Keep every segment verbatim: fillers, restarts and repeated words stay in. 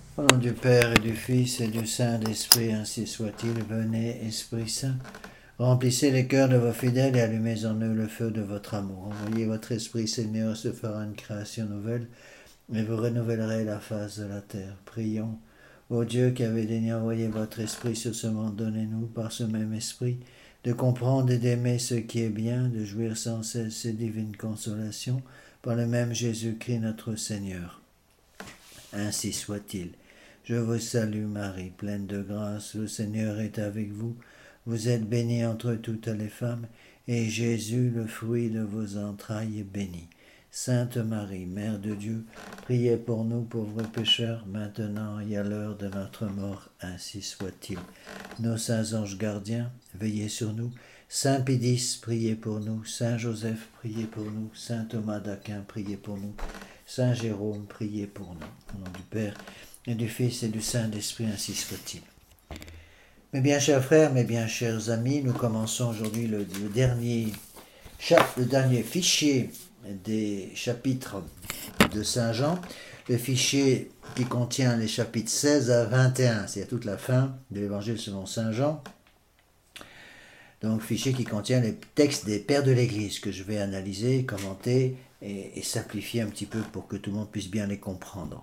Au nom du Père et du Fils et du Saint-Esprit, ainsi soit-il. Venez, Esprit Saint, remplissez les cœurs de vos fidèles et allumez en eux le feu de votre amour. Envoyez votre Esprit, Seigneur, se fera une création nouvelle, et vous renouvellerez la face de la terre. Prions. Ô Dieu qui avez daigné envoyer votre Esprit sur ce monde, donnez-nous, par ce même Esprit, de comprendre et d'aimer ce qui est bien, de jouir sans cesse ces divines consolations, par le même Jésus-Christ notre Seigneur. Ainsi soit-il. Je vous salue Marie, pleine de grâce, le Seigneur est avec vous. Vous êtes bénie entre toutes les femmes, et Jésus, le fruit de vos entrailles, est béni. Sainte Marie, Mère de Dieu, priez pour nous pauvres pécheurs, maintenant et à l'heure de notre mort, ainsi soit-il. Nos saints anges gardiens, veillez sur nous. Saint Pédis, priez pour nous. Saint Joseph, priez pour nous. Saint Thomas d'Aquin, priez pour nous. Saint Jérôme, priez pour nous. Au nom du Père et du Fils et du Saint-Esprit, ainsi soit-il. Mes bien chers frères, mes bien chers amis, nous commençons aujourd'hui le, le, dernier, le dernier fichier des chapitres de Saint Jean, le fichier qui contient les chapitres seize à vingt et un, c'est-à-dire toute la fin de l'évangile selon Saint Jean. Donc, fichier qui contient les textes des pères de l'Église que je vais analyser, commenter et, et simplifier un petit peu pour que tout le monde puisse bien les comprendre.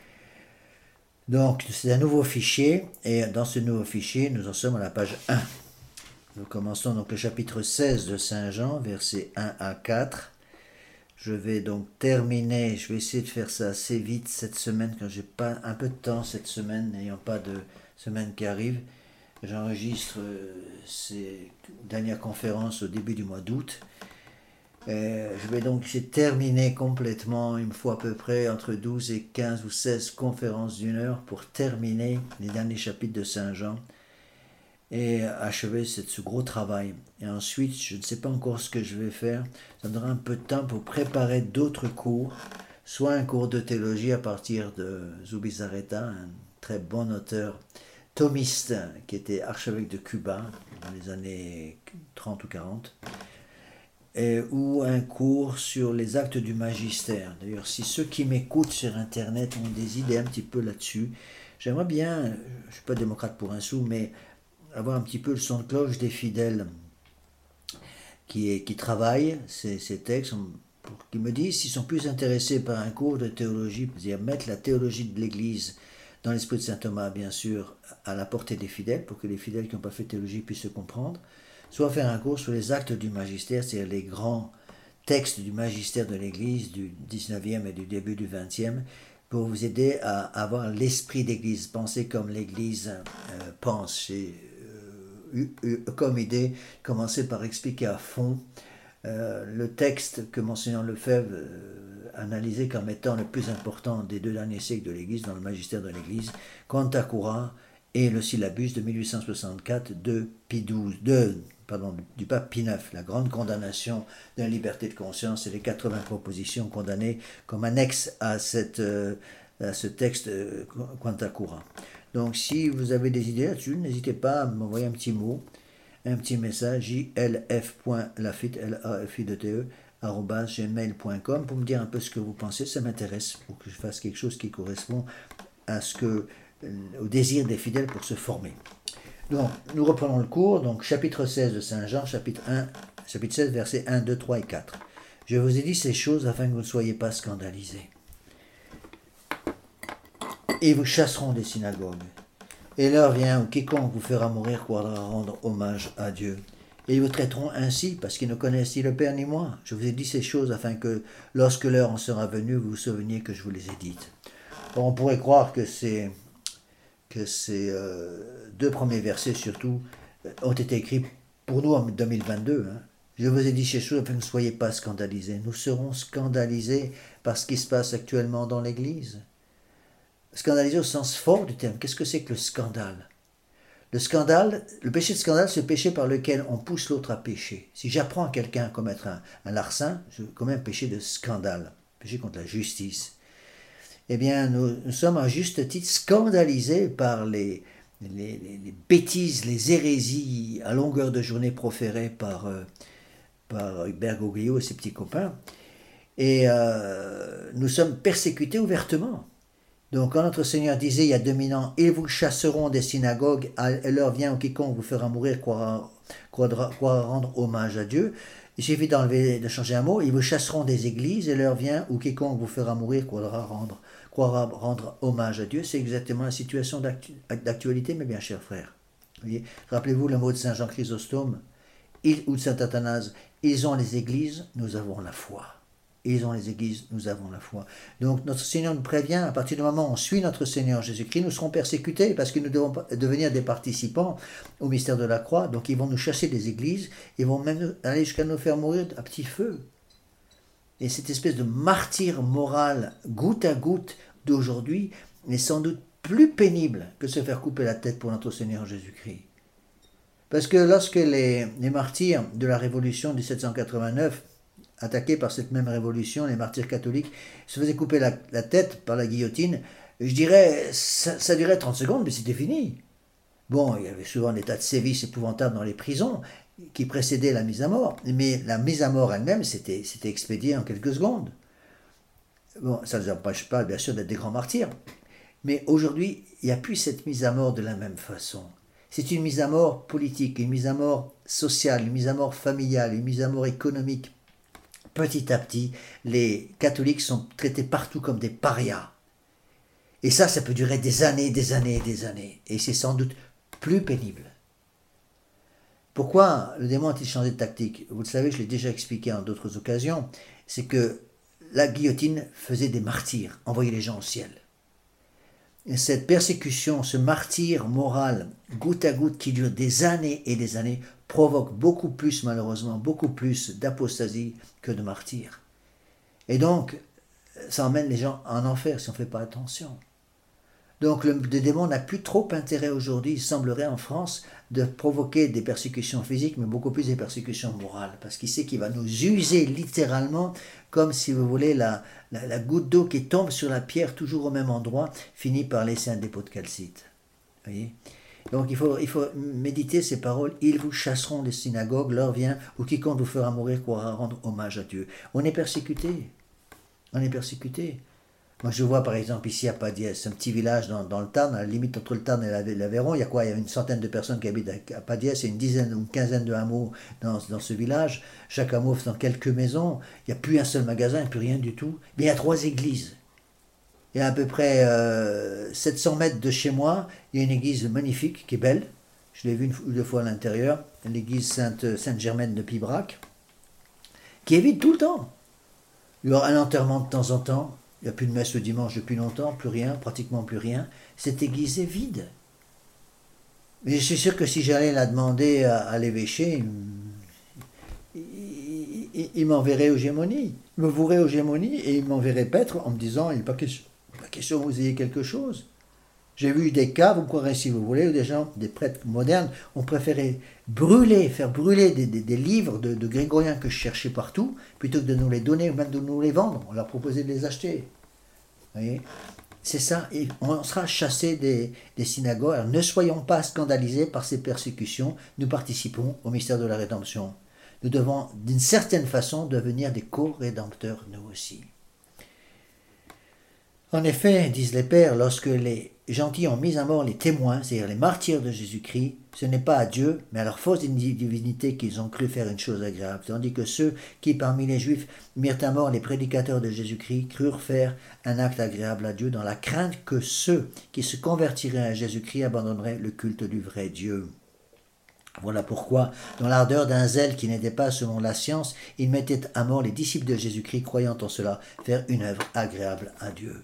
Donc, c'est un nouveau fichier, et dans ce nouveau fichier, nous en sommes à la page un. Nous commençons donc le chapitre seize de Saint Jean, versets un à quatre. Je vais donc terminer, je vais essayer de faire ça assez vite cette semaine, quand j'ai pas un peu de temps cette semaine, n'ayant pas de semaine qui arrive. J'enregistre euh, ces dernières conférences au début du mois d'août. Euh, je vais donc terminer complètement, il me faut à peu près entre douze et quinze ou seize conférences d'une heure pour terminer les derniers chapitres de Saint Jean et achever ce, ce gros travail. Et ensuite, je ne sais pas encore ce que je vais faire, ça me donnera un peu de temps pour préparer d'autres cours, soit un cours de théologie à partir de Zubizarreta, un très bon auteur thomiste qui était archevêque de Cuba dans les années trente ou quarante, et, ou un cours sur les actes du magistère. D'ailleurs, si ceux qui m'écoutent sur Internet ont des idées un petit peu là-dessus, j'aimerais bien, je ne suis pas démocrate pour un sou, mais avoir un petit peu le son de cloche des fidèles qui, qui travaillent ces, ces textes, pour qu'ils me disent s'ils sont plus intéressés par un cours de théologie, c'est-à-dire mettre la théologie de l'Église dans l'esprit de saint Thomas, bien sûr, à la portée des fidèles, pour que les fidèles qui n'ont pas fait théologie puissent se comprendre, soit faire un cours sur les actes du magistère, c'est-à-dire les grands textes du magistère de l'Église du dix-neuvième et du début du vingtième, pour vous aider à avoir l'esprit d'Église, penser comme l'Église euh, pense. Et, euh, euh, comme idée, commencer par expliquer à fond euh, le texte que Monseigneur Lefebvre euh, analysait comme étant le plus important des deux derniers siècles de l'Église, dans le magistère de l'Église, Quanta Cura et le syllabus de mille huit cent soixante-quatre de Pie douze, de, pardon, du pape Pie neuf, la grande condamnation de la liberté de conscience et les quatre-vingts propositions condamnées comme annexe à, cette, euh, à ce texte euh, Quanta Cura. Donc si vous avez des idées là-dessus, n'hésitez pas à m'envoyer un petit mot, un petit message, jlf.lafitte, L A F I D T E, arobase gmail point com, pour me dire un peu ce que vous pensez. Ça m'intéresse pour que je fasse quelque chose qui correspond à ce que, au désir des fidèles pour se former. Donc, nous reprenons le cours, donc chapitre seize de Saint Jean, chapitre un, chapitre seize, versets un, deux, trois et quatre. Je vous ai dit ces choses afin que vous ne soyez pas scandalisés. Et vous chasseront des synagogues. Et l'heure vient où quiconque vous fera mourir pourra rendre hommage à Dieu. Et ils vous traiteront ainsi, parce qu'ils ne connaissent ni le Père ni moi. Je vous ai dit ces choses afin que, lorsque l'heure en sera venue, vous vous souveniez que je vous les ai dites. Or, on pourrait croire que ces, que ces euh, deux premiers versets, surtout, ont été écrits pour nous en deux mille vingt-deux. Hein. Je vous ai dit ces choses afin que vous ne soyez pas scandalisés. Nous serons scandalisés par ce qui se passe actuellement dans l'Église. Scandalisé au sens fort du terme. Qu'est-ce que c'est que le scandale ? Le scandale, le péché de scandale, c'est le péché par lequel on pousse l'autre à pécher. Si j'apprends à quelqu'un à commettre un, un larcin, je commets un péché de scandale, péché contre la justice. Eh bien, nous, nous sommes à juste titre scandalisés par les, les, les, les bêtises, les hérésies à longueur de journée proférées par, euh, par Bergoglio et ses petits copains. Et euh, nous sommes persécutés ouvertement. Donc quand notre Seigneur disait il y a deux mille ans, ils vous chasseront des synagogues, et l'heure vient où quiconque vous fera mourir croira, croira, croira rendre hommage à Dieu. Il suffit d'enlever, de changer un mot, ils vous chasseront des églises, et l'heure vient où quiconque vous fera mourir croira rendre, croira rendre hommage à Dieu. C'est exactement la situation d'actualité, mes bien chers frères. Rappelez-vous le mot de Saint Jean Chrysostome, ils, ou de Saint Athanase, ils ont les églises, nous avons la foi. Ils ont les églises, nous avons la foi. Donc notre Seigneur nous prévient, à partir du moment où on suit notre Seigneur Jésus-Christ, nous serons persécutés parce que nous devons devenir des participants au mystère de la croix. Donc ils vont nous chasser des églises, ils vont même aller jusqu'à nous faire mourir à petit feu. Et cette espèce de martyre moral, goutte à goutte d'aujourd'hui, est sans doute plus pénible que se faire couper la tête pour notre Seigneur Jésus-Christ. Parce que lorsque les, les martyrs de la Révolution de mille sept cent quatre-vingt-neuf, attaqués par cette même révolution, les martyrs catholiques, se faisaient couper la, la tête par la guillotine, je dirais, ça, ça durait trente secondes, mais c'était fini. Bon, il y avait souvent des tas de sévices épouvantables dans les prisons qui précédaient la mise à mort, mais la mise à mort elle-même, c'était, c'était expédié en quelques secondes. Bon, ça ne nous empêche pas, bien sûr, d'être des grands martyrs, mais aujourd'hui, il n'y a plus cette mise à mort de la même façon. C'est une mise à mort politique, une mise à mort sociale, une mise à mort familiale, une mise à mort économique. Petit à petit, les catholiques sont traités partout comme des parias. Et ça, ça peut durer des années, des années, des années. Et c'est sans doute plus pénible. Pourquoi le démon a-t-il changé de tactique? Vous le savez, je l'ai déjà expliqué en d'autres occasions. C'est que la guillotine faisait des martyrs, envoyait les gens au ciel. Et cette persécution, ce martyre moral, goutte à goutte, qui dure des années et des années, provoque beaucoup plus, malheureusement, beaucoup plus d'apostasie que de martyrs. Et donc, ça emmène les gens en enfer si on ne fait pas attention. Donc, le, le démon n'a plus trop intérêt aujourd'hui, il semblerait en France, de provoquer des persécutions physiques, mais beaucoup plus des persécutions morales, parce qu'il sait qu'il va nous user littéralement, comme si vous voulez, la, la, la goutte d'eau qui tombe sur la pierre, toujours au même endroit, finit par laisser un dépôt de calcite. Vous voyez ? Donc il faut, il faut méditer ces paroles. Ils vous chasseront des synagogues, l'heure vient où quiconque vous fera mourir pourra rendre hommage à Dieu. On est persécuté. On est persécuté. Moi je vois par exemple ici à Padiès, un petit village dans, dans le Tarn, à la limite entre le Tarn et l'Aveyron. Il y a quoi? Il y a une centaine de personnes qui habitent à Padiès et une dizaine ou une quinzaine de hameaux dans, dans ce village. Chaque hameau fait dans quelques maisons. Il n'y a plus un seul magasin, il n'y a plus rien du tout. Mais il y a trois églises. Il y a à peu près euh, sept cents mètres de chez moi, il y a une église magnifique qui est belle. Je l'ai vue une ou deux fois à l'intérieur, l'église Sainte, Sainte-Germaine de Pibrac, qui est vide tout le temps. Il y aura un enterrement de temps en temps, il n'y a plus de messe le dimanche depuis longtemps, plus rien, pratiquement plus rien. Cette église est vide. Mais je suis sûr que si j'allais la demander à, à l'évêché, il, il, il, il m'enverrait aux gémonies. Il me vouerait aux gémonies et il m'enverrait paître en me disant, il n'est pas question. La question, vous ayez quelque chose. J'ai vu des cas, vous me croirez si vous voulez, où des gens, des prêtres modernes, ont préféré brûler, faire brûler des, des, des livres de, de grégoriens que je cherchais partout, plutôt que de nous les donner ou même de nous les vendre. On leur proposait de les acheter. Vous voyez ? C'est ça. Et on sera chassé des, des synagogues. Alors, ne soyons pas scandalisés par ces persécutions. Nous participons au mystère de la rédemption. Nous devons, d'une certaine façon, devenir des co-rédempteurs, nous aussi. En effet, disent les pères, lorsque les gentils ont mis à mort les témoins, c'est-à-dire les martyrs de Jésus-Christ, ce n'est pas à Dieu, mais à leur fausse divinité qu'ils ont cru faire une chose agréable. Tandis que ceux qui, parmi les Juifs, mirent à mort les prédicateurs de Jésus-Christ, crurent faire un acte agréable à Dieu, dans la crainte que ceux qui se convertiraient à Jésus-Christ abandonneraient le culte du vrai Dieu. Voilà pourquoi, dans l'ardeur d'un zèle qui n'était pas selon la science, ils mettaient à mort les disciples de Jésus-Christ, croyant en cela faire une œuvre agréable à Dieu.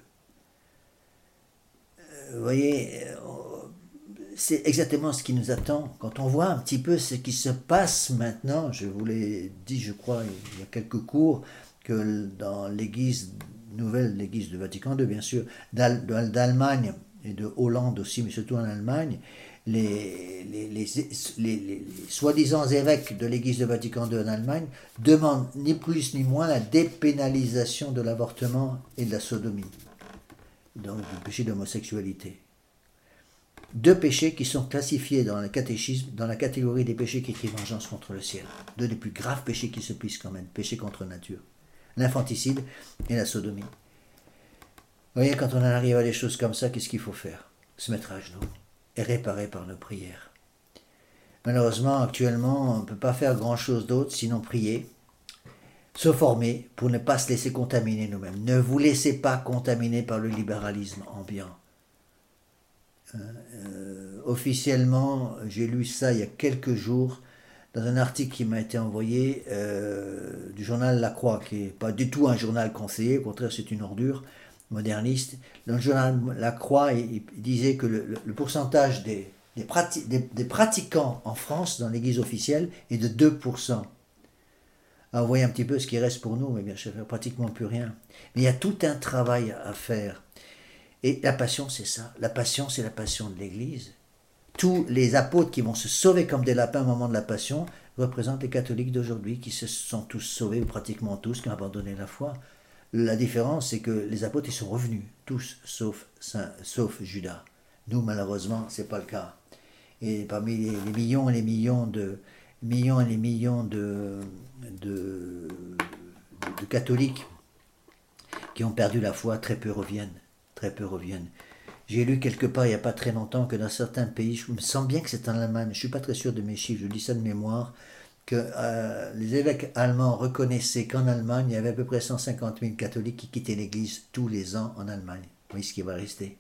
Vous voyez, c'est exactement ce qui nous attend. Quand on voit un petit peu ce qui se passe maintenant, je vous l'ai dit, je crois, il y a quelques cours, que dans l'église nouvelle, l'église de Vatican deux, bien sûr, d'Allemagne et de Hollande aussi, mais surtout en Allemagne, les, les, les, les, les soi-disant évêques de l'église de Vatican deux en Allemagne demandent ni plus ni moins la dépénalisation de l'avortement et de la sodomie. Donc du péché d'homosexualité. Deux péchés qui sont classifiés dans le catéchisme, dans la catégorie des péchés qui crient vengeance contre le ciel. Deux des plus graves péchés qui se puissent quand même, péchés contre nature. L'infanticide et la sodomie. Vous voyez, quand on en arrive à des choses comme ça, qu'est-ce qu'il faut faire? Se mettre à genoux et réparer par nos prières. Malheureusement, actuellement, on ne peut pas faire grand-chose d'autre sinon prier, se former pour ne pas se laisser contaminer nous-mêmes. Ne vous laissez pas contaminer par le libéralisme ambiant. Euh, euh, officiellement, j'ai lu ça il y a quelques jours dans un article qui m'a été envoyé euh, du journal La Croix, qui n'est pas du tout un journal conseillé, au contraire c'est une ordure moderniste. Dans le journal La Croix, il, il disait que le, le, le pourcentage des, des, prati des, des pratiquants en France dans l'église officielle est de deux pour cent. Alors, vous voyez un petit peu ce qui reste pour nous, mais bien sûr, pratiquement plus rien. Mais il y a tout un travail à faire. Et la passion, c'est ça. La passion, c'est la passion de l'Église. Tous les apôtres qui vont se sauver comme des lapins au moment de la passion représentent les catholiques d'aujourd'hui qui se sont tous sauvés, ou pratiquement tous, qui ont abandonné la foi. La différence, c'est que les apôtres, ils sont revenus, tous, sauf, Saint, sauf Judas. Nous, malheureusement, ce n'est pas le cas. Et parmi les, les millions et les millions de... millions et les millions de, de, de catholiques qui ont perdu la foi, très peu reviennent. Très peu reviennent. J'ai lu quelque part il n'y a pas très longtemps que dans certains pays, je me sens bien que c'est en Allemagne, je ne suis pas très sûr de mes chiffres, je dis ça de mémoire, que euh, les évêques allemands reconnaissaient qu'en Allemagne, il y avait à peu près cent cinquante mille catholiques qui quittaient l'église tous les ans en Allemagne. Vous voyez ce qui va rester.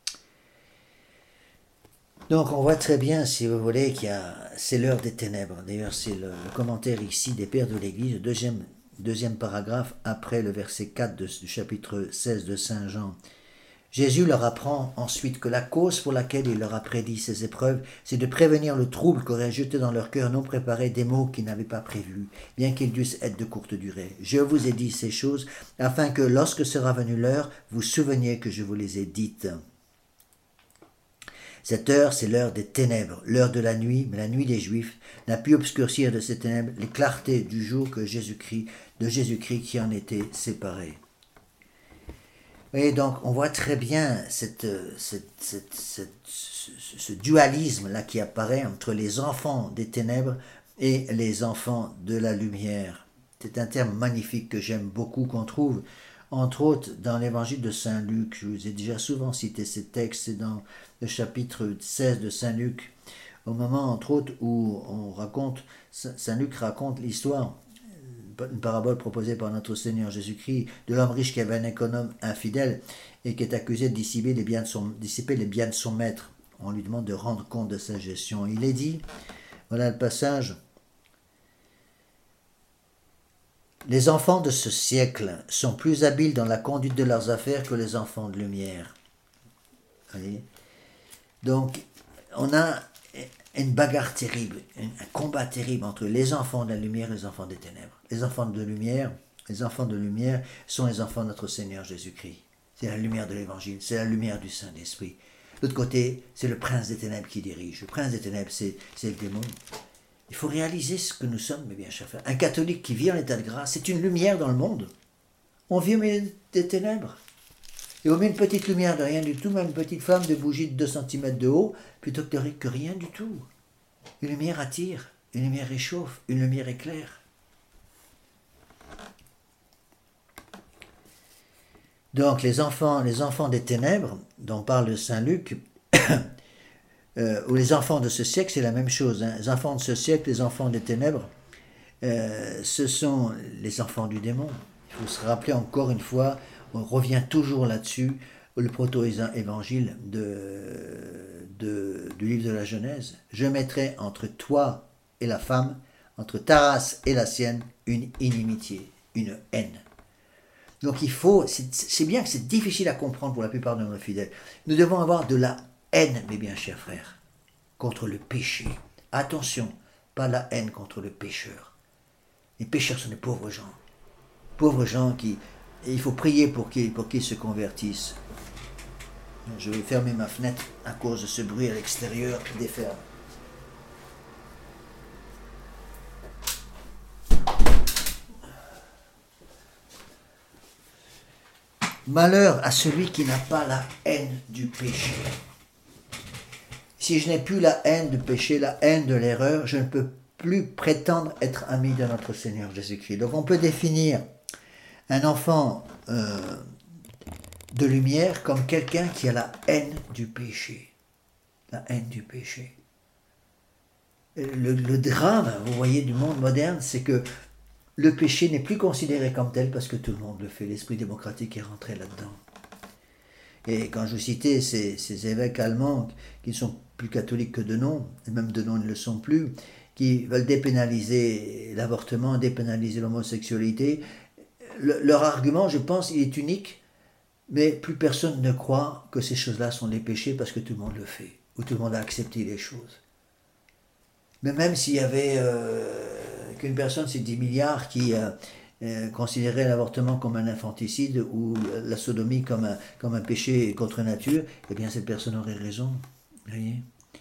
Donc on voit très bien, si vous voulez, qu'il y a, c'est l'heure des ténèbres. D'ailleurs, c'est le, le commentaire ici des pères de l'Église, le deuxième, deuxième paragraphe, après le verset quatre de, du chapitre seize de Saint Jean. Jésus leur apprend ensuite que la cause pour laquelle il leur a prédit ces épreuves, c'est de prévenir le trouble qu'aurait jeté dans leur cœur non préparé des maux qu'ils n'avaient pas prévus, bien qu'ils dussent être de courte durée. Je vous ai dit ces choses, afin que, lorsque sera venue l'heure, vous souveniez que je vous les ai dites. Cette heure, c'est l'heure des ténèbres, l'heure de la nuit, mais la nuit des Juifs n'a pu obscurcir de ces ténèbres les clartés du jour que Jésus-Christ, de Jésus-Christ qui en était séparé. Et donc, on voit très bien cette, cette, cette, cette, ce, ce dualisme-là qui apparaît entre les enfants des ténèbres et les enfants de la lumière. C'est un terme magnifique que j'aime beaucoup, qu'on trouve entre autres dans l'évangile de Saint Luc. Je vous ai déjà souvent cité ces textes, c'est dans le chapitre seize de Saint Luc, au moment entre autres où on raconte, Saint Luc raconte l'histoire, une parabole proposée par notre Seigneur Jésus-Christ, de l'homme riche qui avait un économe infidèle et qui est accusé de dissiper les biens de son, dissiper les biens de son maître. On lui demande de rendre compte de sa gestion. Il est dit, voilà le passage, « Les enfants de ce siècle sont plus habiles dans la conduite de leurs affaires que les enfants de lumière. » Voyez ? Donc, on a une bagarre terrible, un combat terrible entre les enfants de la lumière et les enfants des ténèbres. Les enfants de lumière, les enfants de lumière sont les enfants de notre Seigneur Jésus-Christ. C'est la lumière de l'Évangile, c'est la lumière du Saint-Esprit. De l'autre côté, c'est le prince des ténèbres qui dirige. Le prince des ténèbres, c'est, c'est le démon. Il faut réaliser ce que nous sommes, mes bien chers frères. Un catholique qui vit en état de grâce, c'est une lumière dans le monde. On vit au milieu des ténèbres. Et on met une petite lumière de rien du tout, même une petite flamme de bougie de deux centimètres de haut, plutôt que, de, que rien du tout. Une lumière attire, une lumière réchauffe, une lumière éclaire. Donc les enfants, les enfants des ténèbres, dont parle Saint Luc, euh, ou les enfants de ce siècle, c'est la même chose. Hein. Les enfants de ce siècle, les enfants des ténèbres, euh, ce sont les enfants du démon. Il faut se rappeler encore une fois, on revient toujours là-dessus, le proto-évangile de, de, du livre de la Genèse. Je mettrai entre toi et la femme, entre ta race et la sienne, une inimitié, une haine. Donc il faut, c'est, c'est bien que c'est difficile à comprendre pour la plupart de nos fidèles. Nous devons avoir de la haine, mes bien chers frères, contre le péché. Attention, pas la haine contre le pécheur. Les pécheurs sont des pauvres gens. Pauvres gens qui... Et il faut prier pour qu'ils, pour qu'ils se convertissent. Je vais fermer ma fenêtre à cause de ce bruit à l'extérieur des fermes. Malheur à celui qui n'a pas la haine du péché. Si je n'ai plus la haine du péché, la haine de l'erreur, je ne peux plus prétendre être ami de notre Seigneur Jésus-Christ. Donc on peut définir un enfant, euh, de lumière comme quelqu'un qui a la haine du péché. La haine du péché. Le, le drame, vous voyez, du monde moderne, c'est que le péché n'est plus considéré comme tel parce que tout le monde le fait. L'esprit démocratique est rentré là-dedans. Et quand je citais ces, ces évêques allemands qui sont plus catholiques que de nom, et même de nom ils ne le sont plus, qui veulent dépénaliser l'avortement, dépénaliser l'homosexualité, le, leur argument, je pense, il est unique, mais plus personne ne croit que ces choses-là sont des péchés parce que tout le monde le fait, ou tout le monde a accepté les choses. Mais même s'il y avait euh, qu'une personne, c'est dix milliards qui euh, euh, considérait l'avortement comme un infanticide ou la sodomie comme un, comme un péché contre nature, eh bien cette personne aurait raison. Vous voyez ?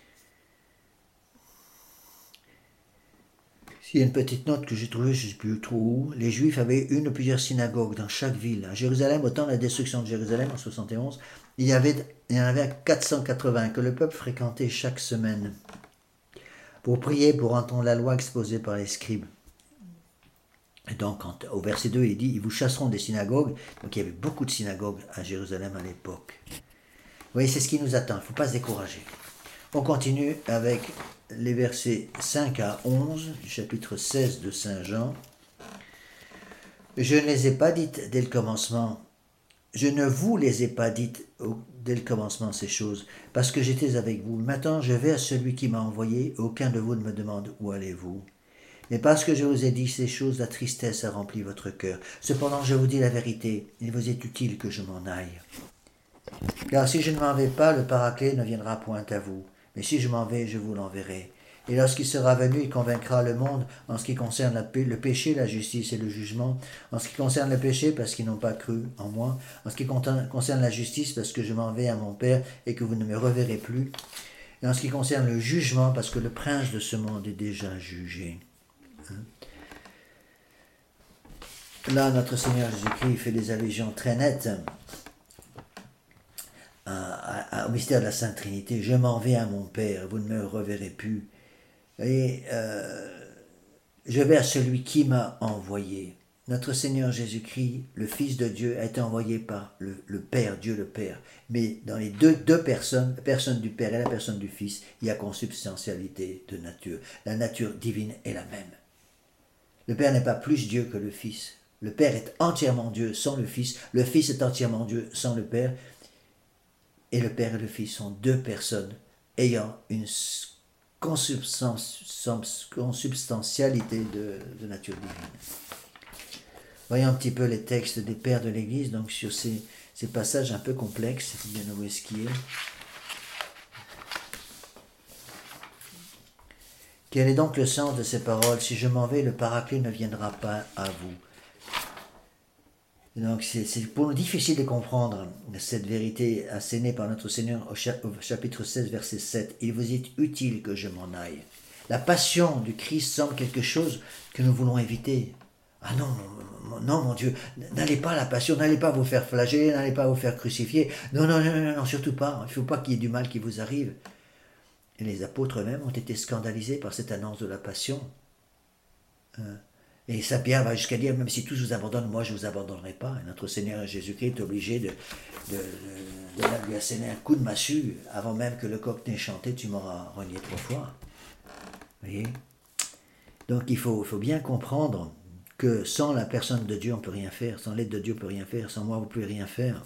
Il y a une petite note que j'ai trouvée, je ne sais plus trop où. Les Juifs avaient une ou plusieurs synagogues dans chaque ville. À Jérusalem, au temps de la destruction de Jérusalem en soixante et onze, il y, avait, il y en avait quatre cent quatre-vingts que le peuple fréquentait chaque semaine pour prier, pour entendre la loi exposée par les scribes. Et donc, quand, au verset deux, il dit, ils vous chasseront des synagogues. Donc, il y avait beaucoup de synagogues à Jérusalem à l'époque. Vous voyez, c'est ce qui nous attend. Il ne faut pas se décourager. On continue avec les versets cinq à onze du chapitre seize de Saint Jean. Je ne les ai pas dites dès le commencement. Je ne vous les ai pas dites dès le commencement ces choses, parce que j'étais avec vous. Maintenant, je vais à celui qui m'a envoyé. Aucun de vous ne me demande où allez-vous. Mais parce que je vous ai dit ces choses, la tristesse a rempli votre cœur. Cependant, je vous dis la vérité. Il vous est utile que je m'en aille. Car si je ne m'en vais pas, le Paraclet ne viendra point à vous. Mais si je m'en vais, je vous l'enverrai. Et lorsqu'il sera venu, il convaincra le monde en ce qui concerne la p- le péché, la justice et le jugement. En ce qui concerne le péché, parce qu'ils n'ont pas cru en moi. En ce qui concerne la justice, parce que je m'en vais à mon Père et que vous ne me reverrez plus. Et en ce qui concerne le jugement, parce que le prince de ce monde est déjà jugé. Hein? Là, notre Seigneur Jésus-Christ fait des allusions très nettes à, à, au mystère de la Sainte Trinité. Je m'en vais à mon Père, vous ne me reverrez plus. Et euh, je vais à celui qui m'a envoyé. Notre Seigneur Jésus-Christ, le Fils de Dieu, a été envoyé par le, le Père, Dieu le Père. Mais dans les deux, deux personnes, la personne du Père et la personne du Fils, il y a consubstantialité de nature. La nature divine est la même. Le Père n'est pas plus Dieu que le Fils. Le Père est entièrement Dieu sans le Fils. Le Fils est entièrement Dieu sans le Père. Et le Père et le Fils sont deux personnes ayant une consubstantialité de, de nature divine. Voyons un petit peu les textes des pères de l'Église, donc sur ces, ces passages un peu complexes, bien où est-ce qu'il est. Quel est donc le sens de ces paroles? Si je m'en vais, le Paraclet ne viendra pas à vous. Donc c'est, c'est pour nous difficile de comprendre cette vérité assénée par notre Seigneur au chapitre seize, verset sept. Il vous est utile que je m'en aille. La passion du Christ semble quelque chose que nous voulons éviter. Ah non, non mon Dieu, n'allez pas à la passion, n'allez pas vous faire flageller, n'allez pas vous faire crucifier. Non, non, non, non, non surtout pas. Il ne faut pas qu'il y ait du mal qui vous arrive. Et les apôtres eux-mêmes ont été scandalisés par cette annonce de la passion. Euh, Et Saint Pierre va jusqu'à dire, même si tous vous abandonnent, moi je ne vous abandonnerai pas. Et notre Seigneur Jésus-Christ est obligé de, de, de, de lui asséner un coup de massue, avant même que le coq n'ait chanté, tu m'auras renié trois fois. Vous voyez? Donc il faut, il faut bien comprendre que sans la personne de Dieu, on ne peut rien faire. Sans l'aide de Dieu, on ne peut rien faire. Sans moi, vous ne pouvez rien faire.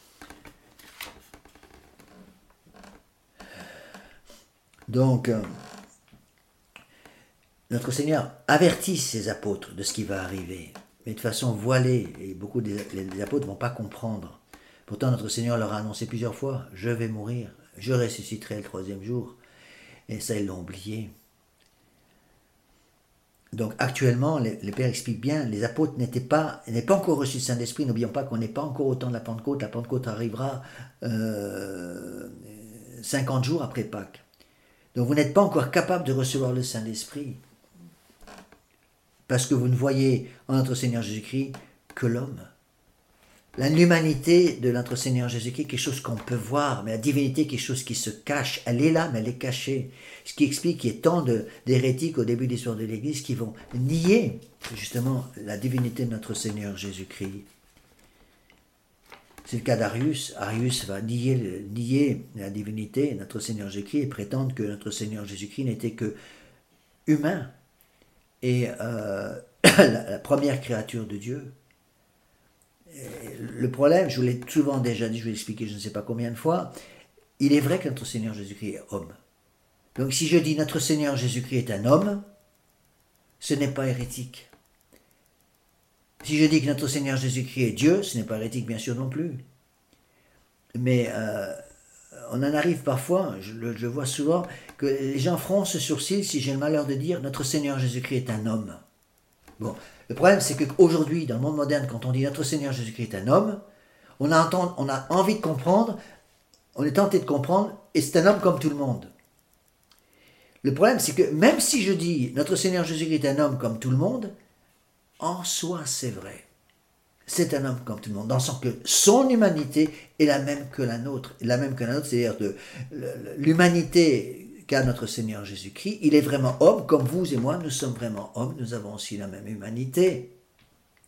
Donc, euh, notre Seigneur avertit ses apôtres de ce qui va arriver, mais de façon voilée, et beaucoup des, des apôtres ne vont pas comprendre. Pourtant, notre Seigneur leur a annoncé plusieurs fois, je vais mourir, je ressusciterai le troisième jour, et ça, ils l'ont oublié. Donc, actuellement, les, les pères expliquent bien, les apôtres n'étaient pas, n'avaient pas encore reçu le Saint-Esprit, n'oublions pas qu'on n'est pas encore au temps de la Pentecôte, la Pentecôte arrivera euh, cinquante jours après Pâques. Donc, vous n'êtes pas encore capable de recevoir le Saint-Esprit. Parce que vous ne voyez en notre Seigneur Jésus-Christ que l'homme. L'humanité de notre Seigneur Jésus-Christ est quelque chose qu'on peut voir, mais la divinité est quelque chose qui se cache. Elle est là, mais elle est cachée. Ce qui explique qu'il y ait tant de, d'hérétiques au début de l'histoire de l'Église qui vont nier justement la divinité de notre Seigneur Jésus-Christ. C'est le cas d'Arius. Arius va nier, nier la divinité de notre Seigneur Jésus-Christ et prétendre que notre Seigneur Jésus-Christ n'était que humain et euh, la, la première créature de Dieu. Et le problème, je vous l'ai souvent déjà dit, je vais l'expliquer je ne sais pas combien de fois, il est vrai que notre Seigneur Jésus-Christ est homme. Donc si je dis notre Seigneur Jésus-Christ est un homme, ce n'est pas hérétique. Si je dis que notre Seigneur Jésus-Christ est Dieu, ce n'est pas hérétique bien sûr non plus. Mais euh, on en arrive parfois, je le je vois souvent, que les gens froncent ce sourcil si j'ai le malheur de dire notre Seigneur Jésus-Christ est un homme. Bon, le problème c'est qu'aujourd'hui, dans le monde moderne, quand on dit notre Seigneur Jésus-Christ est un homme, on a, entend, on a envie de comprendre, on est tenté de comprendre, et c'est un homme comme tout le monde. Le problème c'est que même si je dis notre Seigneur Jésus-Christ est un homme comme tout le monde, en soi, c'est vrai. C'est un homme comme tout le monde, dans le sens que son humanité est la même que la nôtre. La même que la nôtre, c'est-à-dire de l'humanité qu'a notre Seigneur Jésus-Christ. Il est vraiment homme, comme vous et moi, nous sommes vraiment hommes. Nous avons aussi la même humanité. D'accord ?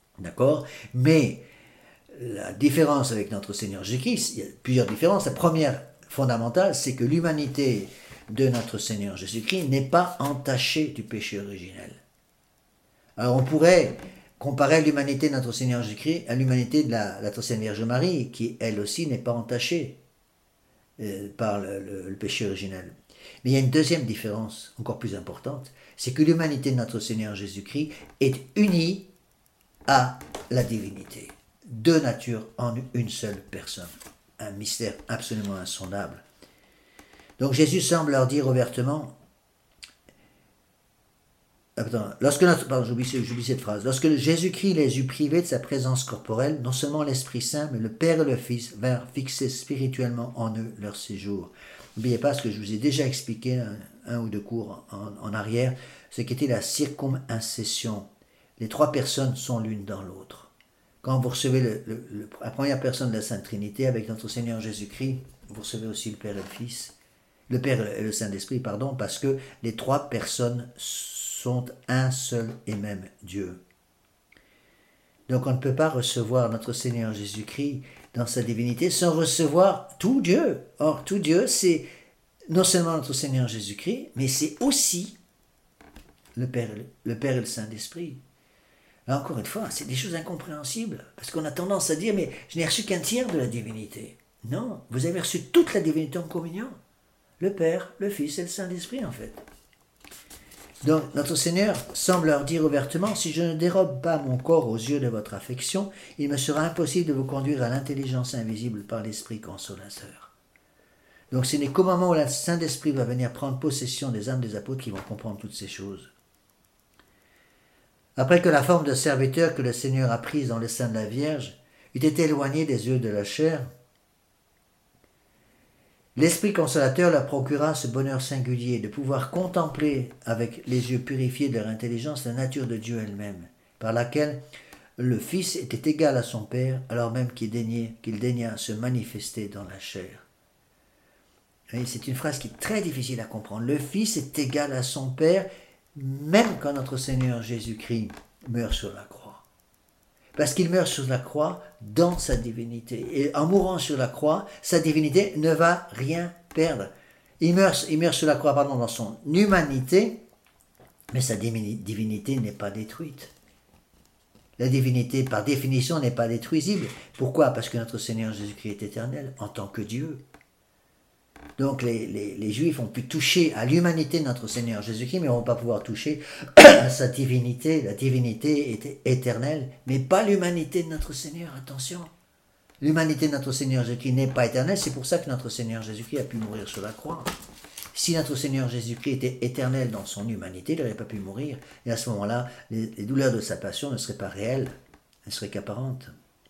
Mais la différence avec notre Seigneur Jésus-Christ, il y a plusieurs différences. La première fondamentale, c'est que l'humanité de notre Seigneur Jésus-Christ n'est pas entachée du péché originel. Alors on pourrait comparer l'humanité de notre Seigneur Jésus-Christ à l'humanité de la, la Sainte Vierge Marie, qui elle aussi n'est pas entachée euh, par le, le, le péché originel. Mais il y a une deuxième différence, encore plus importante, c'est que l'humanité de notre Seigneur Jésus-Christ est unie à la divinité, deux natures en une seule personne. Un mystère absolument insondable. Donc Jésus semble leur dire ouvertement, Attends, lorsque notre, pardon, j'oublie, j'oublie cette phrase. Lorsque Jésus-Christ les eut privés de sa présence corporelle, non seulement l'Esprit Saint, mais le Père et le Fils vinrent fixer spirituellement en eux leur séjour. N'oubliez pas ce que je vous ai déjà expliqué un, un ou deux cours en, en arrière, ce qu'était la circumcision. Les trois personnes sont l'une dans l'autre. Quand vous recevez le, le, le, la première personne de la Sainte Trinité avec notre Seigneur Jésus-Christ, vous recevez aussi le Père et le Fils, le Père et le Saint-Esprit, pardon, parce que les trois personnes sont un seul et même Dieu. Donc on ne peut pas recevoir notre Seigneur Jésus-Christ dans sa divinité sans recevoir tout Dieu. Or, tout Dieu, c'est non seulement notre Seigneur Jésus-Christ, mais c'est aussi le Père, le Père et le Saint-Esprit. Là, encore une fois, c'est des choses incompréhensibles, parce qu'on a tendance à dire, mais je n'ai reçu qu'un tiers de la divinité. Non, vous avez reçu toute la divinité en communion. Le Père, le Fils et le Saint-Esprit, en fait. Donc, notre Seigneur semble leur dire ouvertement, si je ne dérobe pas mon corps aux yeux de votre affection, il me sera impossible de vous conduire à l'intelligence invisible par l'Esprit consolateur. Donc, ce n'est qu'au moment où le Saint-Esprit va venir prendre possession des âmes des apôtres qu'ils vont comprendre toutes ces choses. Après que la forme de serviteur que le Seigneur a prise dans le sein de la Vierge eût été éloignée des yeux de la chair, l'Esprit consolateur leur procura ce bonheur singulier de pouvoir contempler avec les yeux purifiés de leur intelligence la nature de Dieu elle-même, par laquelle le Fils était égal à son Père, alors même qu'il daignait, qu'il daigna se manifester dans la chair. Et c'est une phrase qui est très difficile à comprendre. Le Fils est égal à son Père, même quand notre Seigneur Jésus-Christ meurt sur la croix. Parce qu'il meurt sur la croix dans sa divinité. Et en mourant sur la croix, sa divinité ne va rien perdre. Il meurt, il meurt sur la croix pardon, dans son humanité, mais sa divinité n'est pas détruite. La divinité, par définition, n'est pas détruisible. Pourquoi ? Parce que notre Seigneur Jésus-Christ est éternel, en tant que Dieu. Donc les, les, les Juifs ont pu toucher à l'humanité de notre Seigneur Jésus-Christ, mais ils ne vont pas pouvoir toucher à sa divinité. La divinité est éternelle, mais pas l'humanité de notre Seigneur, attention. L'humanité de notre Seigneur Jésus-Christ n'est pas éternelle, c'est pour ça que notre Seigneur Jésus-Christ a pu mourir sur la croix. Si notre Seigneur Jésus-Christ était éternel dans son humanité, il n'aurait pas pu mourir, et à ce moment-là, les, les douleurs de sa passion ne seraient pas réelles, elles seraient qu'apparentes.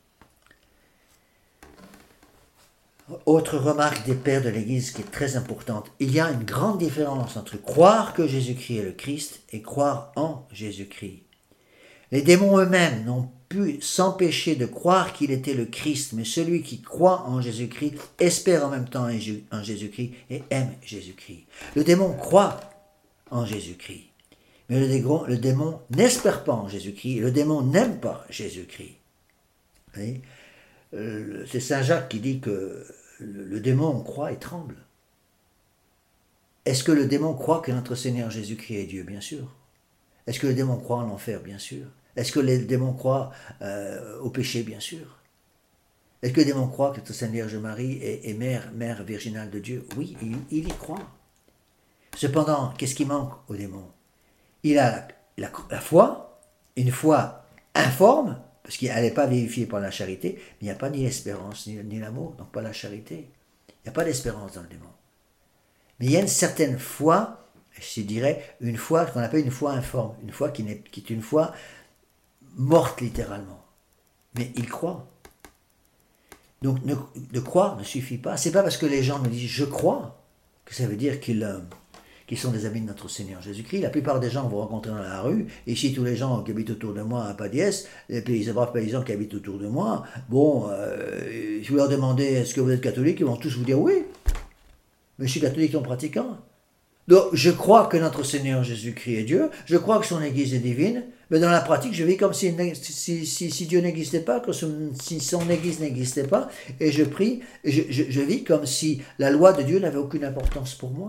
Autre remarque des pères de l'Église qui est très importante, il y a une grande différence entre croire que Jésus-Christ est le Christ et croire en Jésus-Christ. Les démons eux-mêmes n'ont pu s'empêcher de croire qu'il était le Christ, mais celui qui croit en Jésus-Christ espère en même temps en Jésus-Christ et aime Jésus-Christ. Le démon croit en Jésus-Christ, mais le démon, le démon n'espère pas en Jésus-Christ, le démon n'aime pas Jésus-Christ. Vous voyez ? euh, c'est Saint Jacques qui dit que le, le démon croit et tremble. Est-ce que le démon croit que notre Seigneur Jésus-Christ est Dieu? Bien sûr. Est-ce que le démon croit en l'enfer? Bien sûr. Est-ce que le démon croit euh, au péché? Bien sûr. Est-ce que le démon croit que notre Seigneur Marie est, est mère, mère virginale de Dieu? Oui, il, il y croit. Cependant, qu'est-ce qui manque au démon? Il a la, la, la foi, une foi informe, parce qu'elle n'est pas vérifiée par la charité, mais il n'y a pas ni l'espérance, ni, ni l'amour, donc pas la charité. Il n'y a pas d'espérance dans le démon. Mais il y a une certaine foi, je dirais, une foi qu'on appelle une foi informe, une foi qui, n'est, qui est une foi morte littéralement. Mais il croit. Donc ne, de croire ne suffit pas. C'est pas parce que les gens me disent « je crois » que ça veut dire qu'ils, euh, qu'ils sont des amis de notre Seigneur Jésus-Christ. La plupart des gens que vous rencontrez dans la rue, ici tous les gens qui habitent autour de moi à Padiès, les paysans, braves paysans qui habitent autour de moi, bon, euh, si vous leur demandez « est-ce que vous êtes catholique ?» ils vont tous vous dire « oui ». Mais je suis catholique non pratiquant. Donc, je crois que notre Seigneur Jésus-Christ est Dieu, je crois que son Église est divine, mais dans la pratique, je vis comme si, si, si, si Dieu n'existait pas, que son, si son Église n'existait pas, et je prie, et je, je, je vis comme si la loi de Dieu n'avait aucune importance pour moi.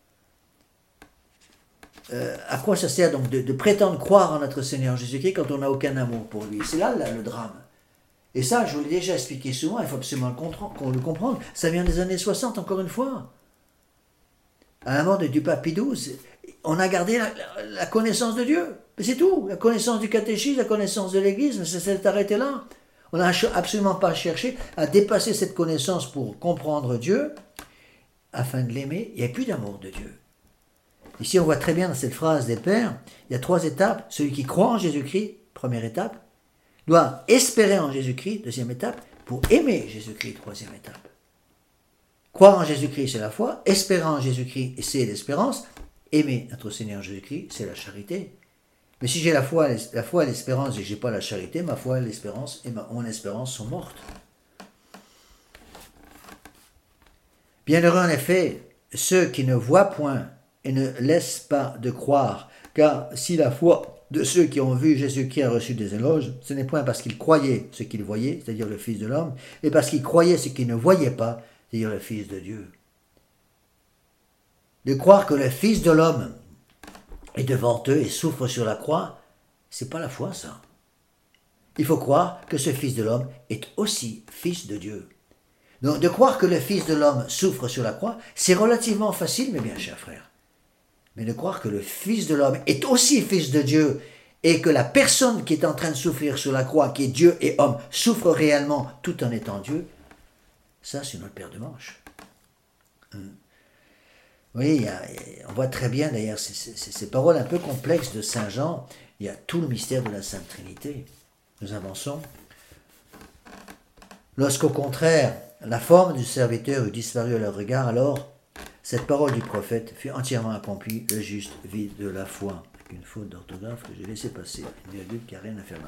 Euh, à quoi ça sert donc de, de prétendre croire en notre Seigneur Jésus-Christ quand on n'a aucun amour pour lui? C'est là, là le drame. Et ça, je vous l'ai déjà expliqué souvent, il faut absolument le comprendre. Ça vient des années soixante, encore une fois. À la mort du pape Pie douze, on a gardé la, la, la connaissance de Dieu. Mais c'est tout. La connaissance du catéchisme, la connaissance de l'Église, mais ça s'est arrêté là. On n'a absolument pas cherché à dépasser cette connaissance pour comprendre Dieu, afin de l'aimer. Il n'y a plus d'amour de Dieu. Ici, on voit très bien dans cette phrase des Pères, il y a trois étapes. Celui qui croit en Jésus-Christ, première étape, doit espérer en Jésus-Christ, deuxième étape, pour aimer Jésus-Christ, troisième étape. Croire en Jésus-Christ, c'est la foi. Espérer en Jésus-Christ, c'est l'espérance. Aimer notre Seigneur Jésus-Christ, c'est la charité. Mais si j'ai la foi, la foi et l'espérance et que je n'ai pas la charité, ma foi, l'espérance et ma, mon espérance sont mortes. Bienheureux en effet, ceux qui ne voient point et ne laissent pas de croire, car si la foi de ceux qui ont vu Jésus-Christ a reçu des éloges, ce n'est point parce qu'ils croyaient ce qu'ils voyaient, c'est-à-dire le Fils de l'homme, mais parce qu'ils croyaient ce qu'ils ne voyaient pas, c'est-à-dire le Fils de Dieu. De croire que le Fils de l'homme est devant eux et souffre sur la croix, c'est pas la foi, ça. Il faut croire que ce Fils de l'homme est aussi Fils de Dieu. Donc de croire que le Fils de l'homme souffre sur la croix, c'est relativement facile, mes bien chers frères. Mais de croire que le Fils de l'homme est aussi Fils de Dieu et que la personne qui est en train de souffrir sur la croix, qui est Dieu et homme, souffre réellement tout en étant Dieu, ça, c'est notre paire de manches. Hum. Oui, il y a, on voit très bien d'ailleurs ces, ces, ces paroles un peu complexes de Saint Jean. Il y a tout le mystère de la Sainte Trinité. Nous avançons. Lorsqu'au contraire, la forme du serviteur eut disparu à leur regard, alors cette parole du prophète fut entièrement accomplie, le juste vit de la foi. Avec une faute d'orthographe que j'ai laissé passer, une virgule qui n'a rien à faire là.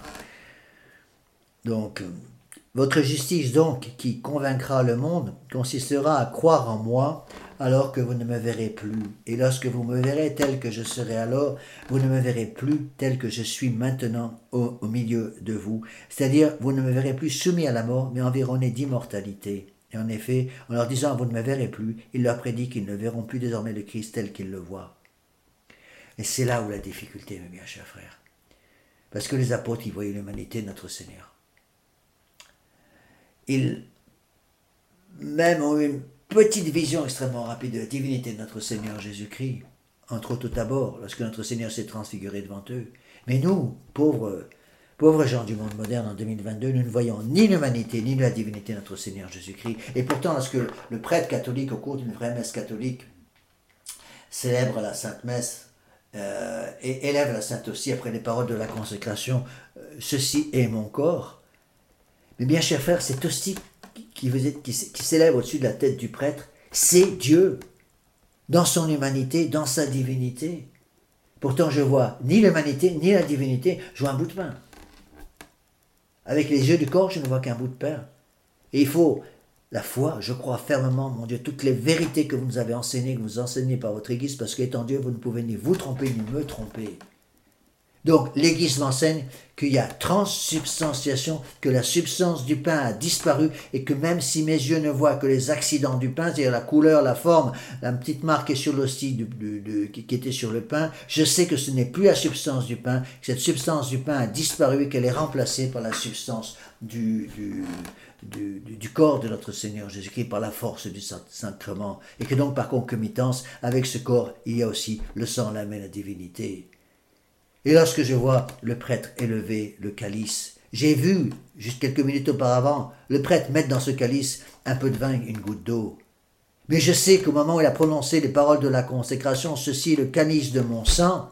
Donc, votre justice donc, qui convaincra le monde, consistera à croire en moi, alors que vous ne me verrez plus. Et lorsque vous me verrez tel que je serai alors, vous ne me verrez plus tel que je suis maintenant au, au milieu de vous. C'est-à-dire, vous ne me verrez plus soumis à la mort, mais environné d'immortalité. Et en effet, en leur disant « vous ne me verrez plus », il leur prédit qu'ils ne verront plus désormais le Christ tel qu'ils le voient. Et c'est là où la difficulté, mes bien chers frères. Parce que les apôtres, ils voyaient l'humanité de notre Seigneur. Ils même ont eu une petite vision extrêmement rapide de la divinité de notre Seigneur Jésus-Christ, entre autres tout d'abord, lorsque notre Seigneur s'est transfiguré devant eux. Mais nous, pauvres, pauvres gens du monde moderne en deux mille vingt-deux, nous ne voyons ni l'humanité ni la divinité de notre Seigneur Jésus-Christ. Et pourtant, lorsque le prêtre catholique, au cours d'une vraie messe catholique, célèbre la Sainte Messe euh, et élève la Sainte Hostie après les paroles de la consécration, euh, « Ceci est mon corps », mais bien chers frères, cette hostie qui, qui, qui s'élève au-dessus de la tête du prêtre, c'est Dieu, dans son humanité, dans sa divinité. Pourtant, je vois ni l'humanité, ni la divinité, je vois un bout de pain. Avec les yeux du corps, je ne vois qu'un bout de pain. Et il faut la foi, je crois fermement, mon Dieu, toutes les vérités que vous nous avez enseignées, que vous enseignez par votre Église, parce qu'étant Dieu, vous ne pouvez ni vous tromper, ni me tromper. Donc l'Église m'enseigne qu'il y a transsubstantiation, que la substance du pain a disparu et que même si mes yeux ne voient que les accidents du pain, c'est-à-dire la couleur, la forme, la petite marque est sur l'hostie du, du, du, qui était sur le pain, je sais que ce n'est plus la substance du pain, que cette substance du pain a disparu et qu'elle est remplacée par la substance du, du, du, du, du corps de notre Seigneur Jésus-Christ par la force du sacrement. Et que donc par concomitance, avec ce corps, il y a aussi le sang, l'âme et la divinité. Et lorsque je vois le prêtre élever le calice, j'ai vu, juste quelques minutes auparavant, le prêtre mettre dans ce calice un peu de vin, une goutte d'eau. Mais je sais qu'au moment où il a prononcé les paroles de la consécration, ceci est le calice de mon sang,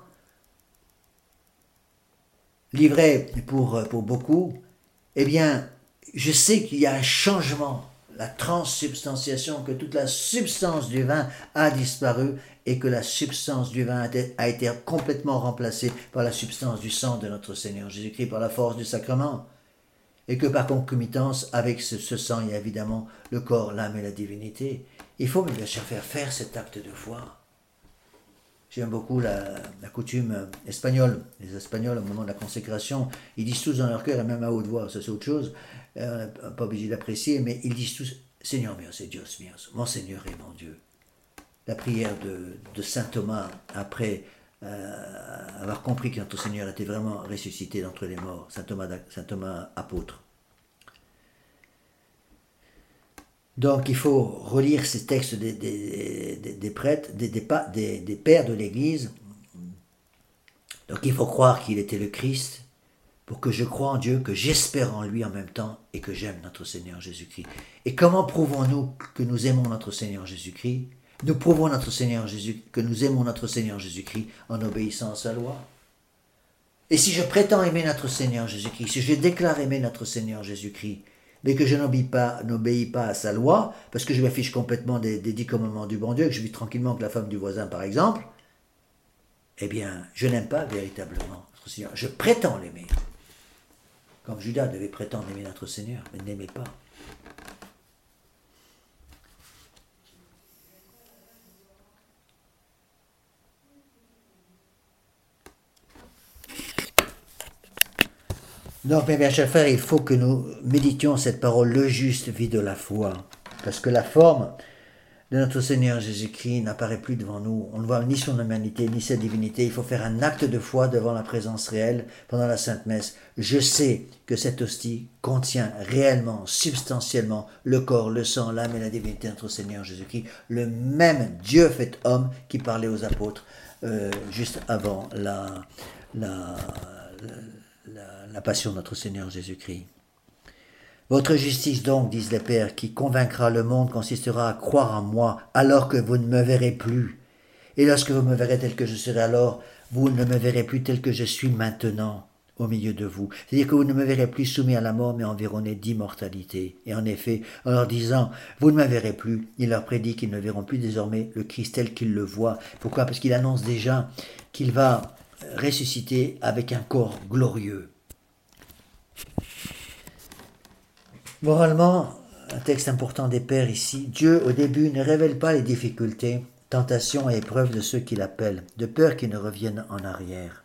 livré pour, pour beaucoup, eh bien, je sais qu'il y a un changement, la transsubstantiation, que toute la substance du vin a disparu et que la substance du vin a été complètement remplacée par la substance du sang de notre Seigneur Jésus-Christ, par la force du sacrement. Et que par concomitance, avec ce, ce sang, il y a évidemment le corps, l'âme et la divinité. Il faut, mes bien chers, faire faire cet acte de foi. J'aime beaucoup la, la coutume espagnole. Les Espagnols, au moment de la consécration, ils disent tous dans leur cœur, et même à haute voix, ça c'est autre chose, euh, pas obligé d'apprécier, mais ils disent tous, Seigneur mío, c'est Dios mío, mon Seigneur et mon Dieu. La prière de, de saint Thomas, après euh, avoir compris que notre Seigneur était vraiment ressuscité d'entre les morts, saint Thomas, saint Thomas apôtre. Donc il faut relire ces textes des, des, des, des prêtres, des, des, des, des pères de l'Église. Donc il faut croire qu'il était le Christ, pour que je croie en Dieu, que j'espère en lui en même temps et que j'aime notre Seigneur Jésus-Christ. Et comment prouvons-nous que nous aimons notre Seigneur Jésus-Christ? Nous prouvons notre Seigneur Jésus, que nous aimons notre Seigneur Jésus-Christ en obéissant à sa loi. Et si je prétends aimer notre Seigneur Jésus-Christ, si je déclare aimer notre Seigneur Jésus-Christ, mais que je n'obéis pas, n'obéis pas à sa loi, parce que je m'affiche complètement des, des dix commandements du bon Dieu, que je vis tranquillement avec la femme du voisin par exemple, eh bien, je n'aime pas véritablement notre Seigneur. Je prétends l'aimer. Comme Judas devait prétendre aimer notre Seigneur, mais n'aimait pas. Donc, mes bien chers frères, il faut que nous méditions cette parole, le juste vit de la foi. Parce que la forme de notre Seigneur Jésus-Christ n'apparaît plus devant nous. On ne voit ni son humanité, ni sa divinité. Il faut faire un acte de foi devant la présence réelle pendant la Sainte Messe. Je sais que cette hostie contient réellement, substantiellement, le corps, le sang, l'âme et la divinité de notre Seigneur Jésus-Christ. Le même Dieu fait homme qui parlait aux apôtres euh, juste avant la... la, la La, la passion de notre Seigneur Jésus-Christ. Votre justice donc, disent les pères, qui convaincra le monde consistera à croire en moi, alors que vous ne me verrez plus. Et lorsque vous me verrez tel que je serai alors, vous ne me verrez plus tel que je suis maintenant au milieu de vous. C'est-à-dire que vous ne me verrez plus soumis à la mort, mais environné d'immortalité. Et en effet, en leur disant, vous ne me verrez plus, il leur prédit qu'ils ne verront plus désormais le Christ tel qu'ils le voient. Pourquoi? Parce qu'il annonce déjà qu'il va ressuscité avec un corps glorieux. Moralement, un texte important des pères ici, Dieu au début ne révèle pas les difficultés, tentations et épreuves de ceux qui l'appellent, de peur qu'ils ne reviennent en arrière.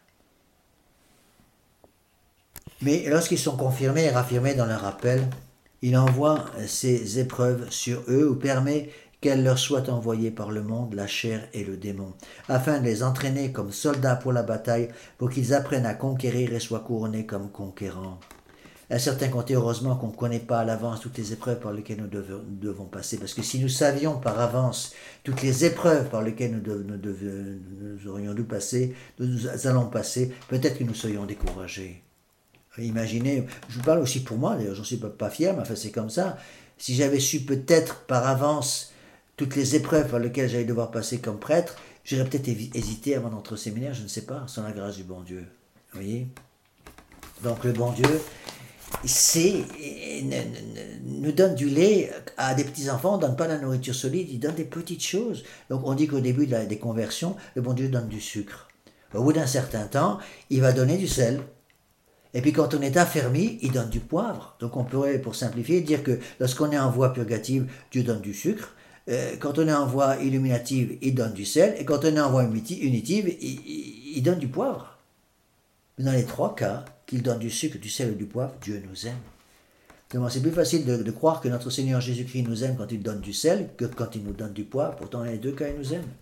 Mais lorsqu'ils sont confirmés et raffirmés dans leur appel, il envoie ces épreuves sur eux ou permet qu'elle leur soit envoyée par le monde, la chair et le démon, afin de les entraîner comme soldats pour la bataille, pour qu'ils apprennent à conquérir et soient couronnés comme conquérants. À certains côtés, heureusement qu'on ne connaît pas à l'avance toutes les épreuves par lesquelles nous devons, nous devons passer, parce que si nous savions par avance toutes les épreuves par lesquelles nous, de, nous, de, nous aurions dû passer, nous allons passer, peut-être que nous serions découragés. Imaginez, je vous parle aussi pour moi, d'ailleurs, j'en suis pas, pas fier, mais enfin c'est comme ça. Si j'avais su peut-être par avance toutes les épreuves par lesquelles j'allais devoir passer comme prêtre, j'aurais peut-être hésité avant notre séminaire, je ne sais pas, sans la grâce du bon Dieu. Vous voyez? Donc le bon Dieu, c'est, nous donne du lait à des petits-enfants, on ne donne pas la nourriture solide, il donne des petites choses. Donc on dit qu'au début de la, des conversions, le bon Dieu donne du sucre. Au bout d'un certain temps, il va donner du sel. Et puis quand on est affermi, il donne du poivre. Donc on pourrait, pour simplifier, dire que lorsqu'on est en voie purgative, Dieu donne du sucre. Quand on est en voie illuminative, il donne du sel, et quand on est en voie unitive, il, il, il donne du poivre. Mais dans les trois cas, qu'il donne du sucre, du sel ou du poivre, Dieu nous aime. C'est plus facile de, de croire que notre Seigneur Jésus-Christ nous aime quand il donne du sel que quand il nous donne du poivre. Pourtant, dans les deux cas, il nous aime.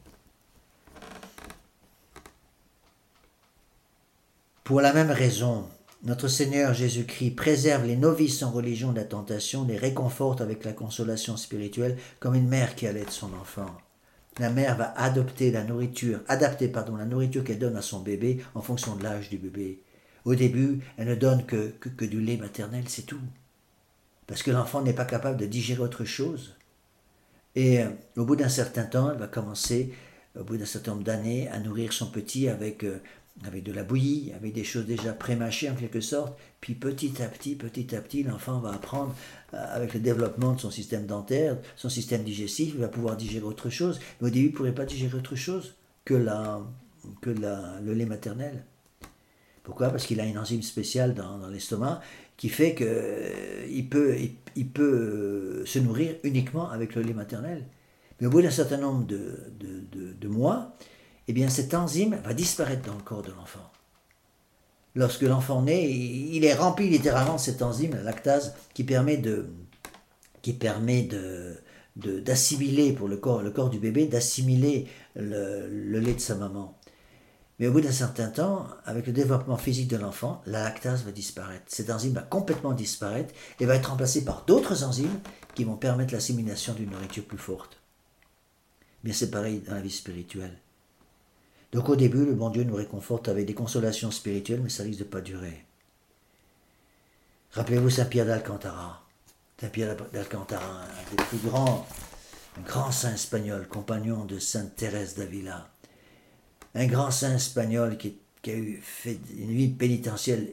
Pour la même raison, notre Seigneur Jésus-Christ préserve les novices en religion de la tentation, les réconforte avec la consolation spirituelle comme une mère qui allait son enfant. La mère va adopter la nourriture, adapter pardon, la nourriture qu'elle donne à son bébé en fonction de l'âge du bébé. Au début, elle ne donne que, que, que du lait maternel, c'est tout. Parce que l'enfant n'est pas capable de digérer autre chose. Et euh, au bout d'un certain temps, elle va commencer, au bout d'un certain nombre d'années, à nourrir son petit avec, euh, avec de la bouillie, avec des choses déjà pré-mâchées en quelque sorte. Puis petit à petit, petit à petit, l'enfant va apprendre, euh, avec le développement de son système dentaire, son système digestif, il va pouvoir digérer autre chose. Mais au début, il ne pourrait pas digérer autre chose que, la, que la, le lait maternel. Pourquoi? Parce qu'il a une enzyme spéciale dans, dans l'estomac qui fait qu'il euh, peut, il, il peut euh, se nourrir uniquement avec le lait maternel. Mais au bout d'un certain nombre de, de, de, de mois, eh bien, cette enzyme va disparaître dans le corps de l'enfant. Lorsque l'enfant naît, il est rempli littéralement de cette enzyme, la lactase, qui permet de, qui permet de, de, d'assimiler pour le corps, le corps du bébé, d'assimiler le, le lait de sa maman. Mais au bout d'un certain temps, avec le développement physique de l'enfant, la lactase va disparaître. Cette enzyme va complètement disparaître et va être remplacée par d'autres enzymes qui vont permettre l'assimilation d'une nourriture plus forte. Mais c'est pareil dans la vie spirituelle. Donc au début, le bon Dieu nous réconforte avec des consolations spirituelles, mais ça risque de ne pas durer. Rappelez-vous Saint Pierre d'Alcantara. Saint Pierre d'Alcantara, un des plus grands, un grand saint espagnol, compagnon de Sainte Thérèse d'Avila. Un grand saint espagnol qui, qui a eu fait une vie pénitentielle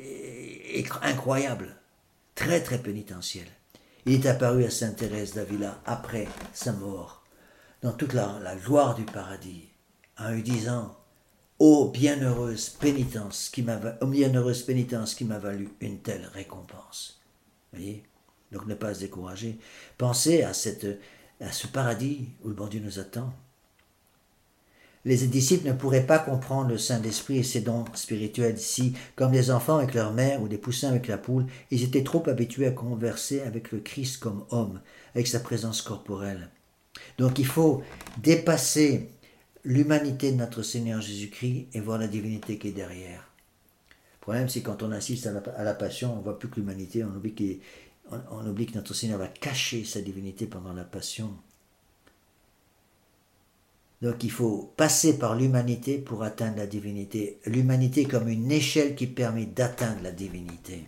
incroyable, très très pénitentielle. Il est apparu à Sainte Thérèse d'Avila après sa mort, dans toute la, la gloire du paradis, en lui disant « Ô bienheureuse pénitence qui m'a ô bienheureuse pénitence qui m'a valu une telle récompense. » Vous voyez? Donc ne pas se décourager. Pensez à, cette, à ce paradis où le bon Dieu nous attend. Les disciples ne pourraient pas comprendre le Saint-Esprit et ses dons spirituels si, comme des enfants avec leur mère ou des poussins avec la poule, ils étaient trop habitués à converser avec le Christ comme homme, avec sa présence corporelle. Donc il faut dépasser l'humanité de notre Seigneur Jésus-Christ et voir la divinité qui est derrière. Le problème, c'est quand on assiste à la, à la Passion, on ne voit plus que l'humanité, on oublie, qu'il, on, on oublie que notre Seigneur va cacher sa divinité pendant la Passion. Donc il faut passer par l'humanité pour atteindre la divinité. L'humanité comme une échelle qui permet d'atteindre la divinité.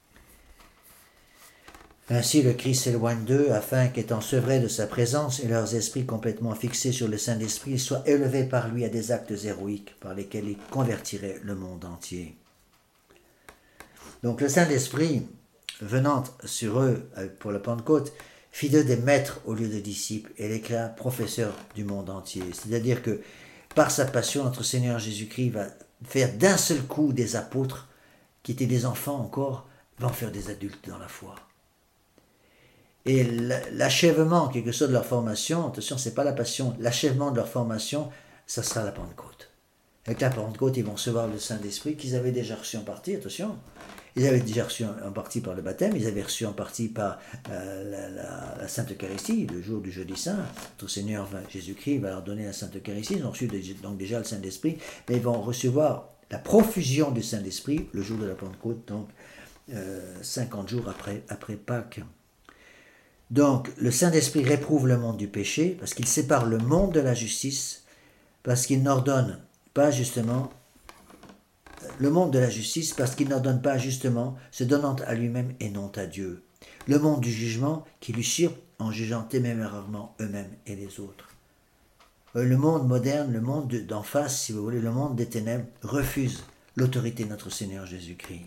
Ainsi le Christ s'éloigne d'eux afin qu'étant sevrés de sa présence et leurs esprits complètement fixés sur le Saint-Esprit, ils soient élevés par lui à des actes héroïques par lesquels il convertirait le monde entier. Donc le Saint-Esprit, venant sur eux pour la Pentecôte, fit d'eux des maîtres au lieu de disciples et les créa professeurs du monde entier. C'est-à-dire que par sa passion, notre Seigneur Jésus-Christ va faire d'un seul coup des apôtres qui étaient des enfants encore, va en faire des adultes dans la foi. Et l'achèvement, en quelque sorte, de leur formation, attention, ce n'est pas la passion, l'achèvement de leur formation, ça sera la Pentecôte. Avec la Pentecôte, ils vont recevoir le Saint-Esprit qu'ils avaient déjà reçu en partie, attention. Ils avaient déjà reçu en partie par le baptême, ils avaient reçu en partie par euh, la, la, la Sainte Eucharistie, le jour du jeudi saint. Notre Seigneur Jésus-Christ va leur donner la Sainte Eucharistie, ils ont reçu donc déjà le Saint-Esprit, mais ils vont recevoir la profusion du Saint-Esprit le jour de la Pentecôte, donc euh, cinquante jours après, après Pâques. Donc le Saint-Esprit réprouve le monde du péché, parce qu'il sépare le monde de la justice, parce qu'il n'ordonne pas justement le monde de la justice, parce qu'il n'ordonne pas justement, se donnant à lui-même et non à Dieu. Le monde du jugement, qui l'usurpe en jugeant témérairement eux-mêmes et les autres. Le monde moderne, le monde d'en face, si vous voulez, le monde des ténèbres, refuse l'autorité de notre Seigneur Jésus-Christ.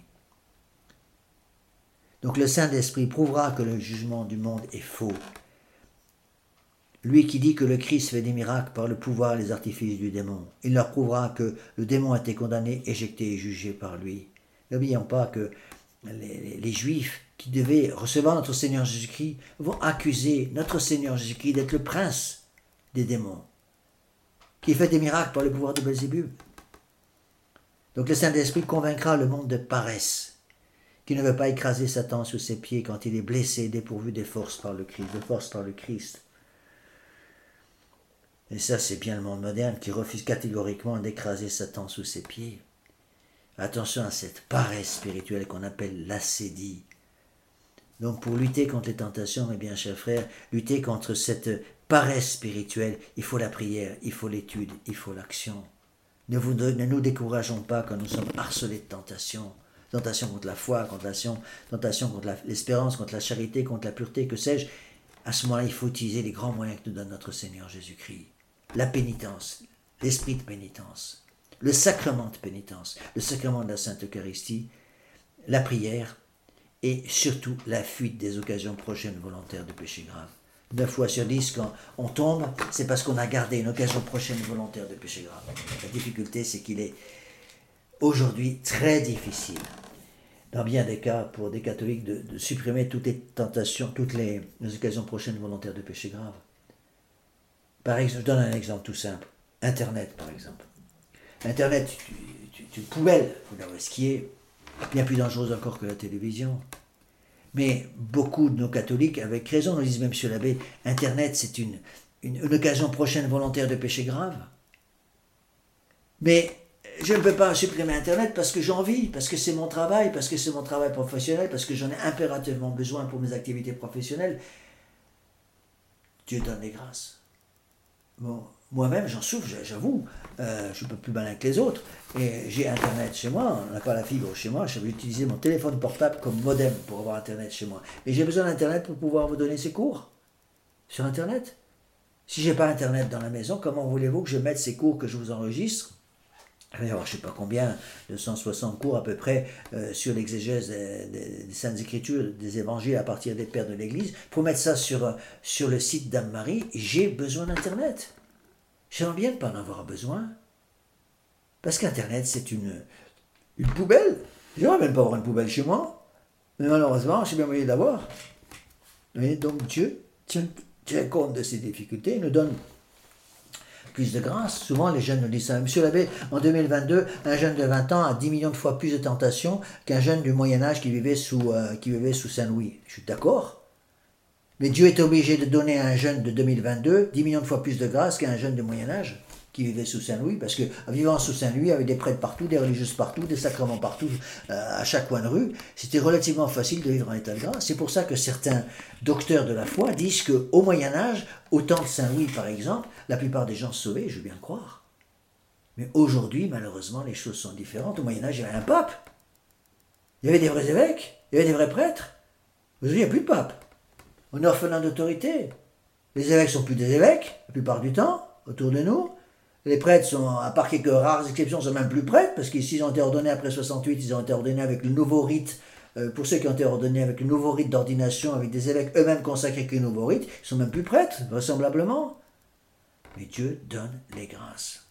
Donc le Saint-Esprit prouvera que le jugement du monde est faux. Lui qui dit que le Christ fait des miracles par le pouvoir et les artifices du démon, il leur prouvera que le démon a été condamné, éjecté et jugé par lui. N'oublions pas que les, les, les Juifs qui devaient recevoir notre Seigneur Jésus-Christ vont accuser notre Seigneur Jésus-Christ d'être le prince des démons, qui fait des miracles par le pouvoir de Belzébub. Donc le Saint-Esprit convaincra le monde de paresse, qui ne veut pas écraser Satan sous ses pieds quand il est blessé, dépourvu des forces par le Christ, de force par le Christ. Et ça, c'est bien le monde moderne qui refuse catégoriquement d'écraser Satan sous ses pieds. Attention à cette paresse spirituelle qu'on appelle l'ascédie. Donc pour lutter contre les tentations, mes bien chers frères, lutter contre cette paresse spirituelle, il faut la prière, il faut l'étude, il faut l'action. Ne, vous, ne nous décourageons pas quand nous sommes harcelés de tentations. Tentation contre la foi, contre la tentation contre la, l'espérance, contre la charité, contre la pureté, que sais-je. À ce moment-là, il faut utiliser les grands moyens que nous donne notre Seigneur Jésus-Christ. La pénitence, l'esprit de pénitence, le sacrement de pénitence, le sacrement de la Sainte Eucharistie, la prière et surtout la fuite des occasions prochaines volontaires de péché grave. Neuf fois sur dix, quand on tombe, c'est parce qu'on a gardé une occasion prochaine volontaire de péché grave. La difficulté, c'est qu'il est aujourd'hui très difficile, dans bien des cas, pour des catholiques, de, de supprimer toutes les tentations, toutes les, les occasions prochaines volontaires de péché grave. Par exemple, je donne un exemple tout simple. Internet, par exemple. Internet, c'est une poubelle, vous l'avez ce qui est bien plus dangereuse encore que la télévision. Mais beaucoup de nos catholiques, avec raison, nous disent même, monsieur l'abbé, Internet, c'est une, une, une occasion prochaine volontaire de péché grave. Mais je ne peux pas supprimer Internet parce que j'en vis, parce que c'est mon travail, parce que c'est mon travail professionnel, parce que j'en ai impérativement besoin pour mes activités professionnelles. Dieu donne les grâces. Bon, moi-même, j'en souffre, j'avoue. Euh, je ne suis pas plus malin que les autres. Et j'ai Internet chez moi, on n'a pas la fibre chez moi. Je vais utiliser mon téléphone portable comme modem pour avoir Internet chez moi. Mais j'ai besoin d'Internet pour pouvoir vous donner ces cours sur Internet. Si je n'ai pas Internet dans la maison, comment voulez-vous que je mette ces cours que je vous enregistre? Il va y avoir je ne sais pas combien, deux cent soixante cours à peu près euh, sur l'exégèse des, des, des Saintes Écritures, des évangiles à partir des pères de l'Église. Pour mettre ça sur, sur le site d'Anne-Marie, j'ai besoin d'Internet. J'aimerais bien ne pas en avoir besoin. Parce qu'Internet, c'est une, une poubelle. J'aimerais même pas avoir une poubelle chez moi. Mais malheureusement, je suis bien moyen d'avoir. Et donc Dieu tient, tient compte de ces difficultés, il nous donne plus de grâce. Souvent, les jeunes nous disent ça. Monsieur l'abbé, en deux mille vingt-deux, un jeune de vingt ans a dix millions de fois plus de tentations qu'un jeune du Moyen-Âge qui vivait sous, euh, qui vivait sous Saint-Louis. Je suis d'accord. Mais Dieu est obligé de donner à un jeune de deux mille vingt-deux dix millions de fois plus de grâce qu'à un jeune du Moyen-Âge qui vivait sous Saint-Louis, parce que vivant sous Saint-Louis, avec des prêtres partout, des religieuses partout, des sacrements partout, euh, à chaque coin de rue, c'était relativement facile de vivre en état de grâce. C'est pour ça que certains docteurs de la foi disent qu'au Moyen-Âge, au temps de Saint-Louis par exemple, la plupart des gens se sauvaient, je veux bien le croire. Mais aujourd'hui, malheureusement, les choses sont différentes. Au Moyen-Âge, il y avait un pape. Il y avait des vrais évêques, il y avait des vrais prêtres. Aujourd'hui, il n'y a plus de pape. On est orphelin d'autorité. Les évêques sont plus des évêques, la plupart du temps, autour de nous. Les prêtres sont, à part quelques rares exceptions, sont même plus prêtres, parce qu'ils ont été ordonnés après soixante-huit, ils ont été ordonnés avec le nouveau rite. Euh, pour ceux qui ont été ordonnés avec le nouveau rite d'ordination, avec des évêques eux-mêmes consacrés avec le nouveau rite, ils sont même plus prêtres, vraisemblablement. Mais Dieu donne les grâces.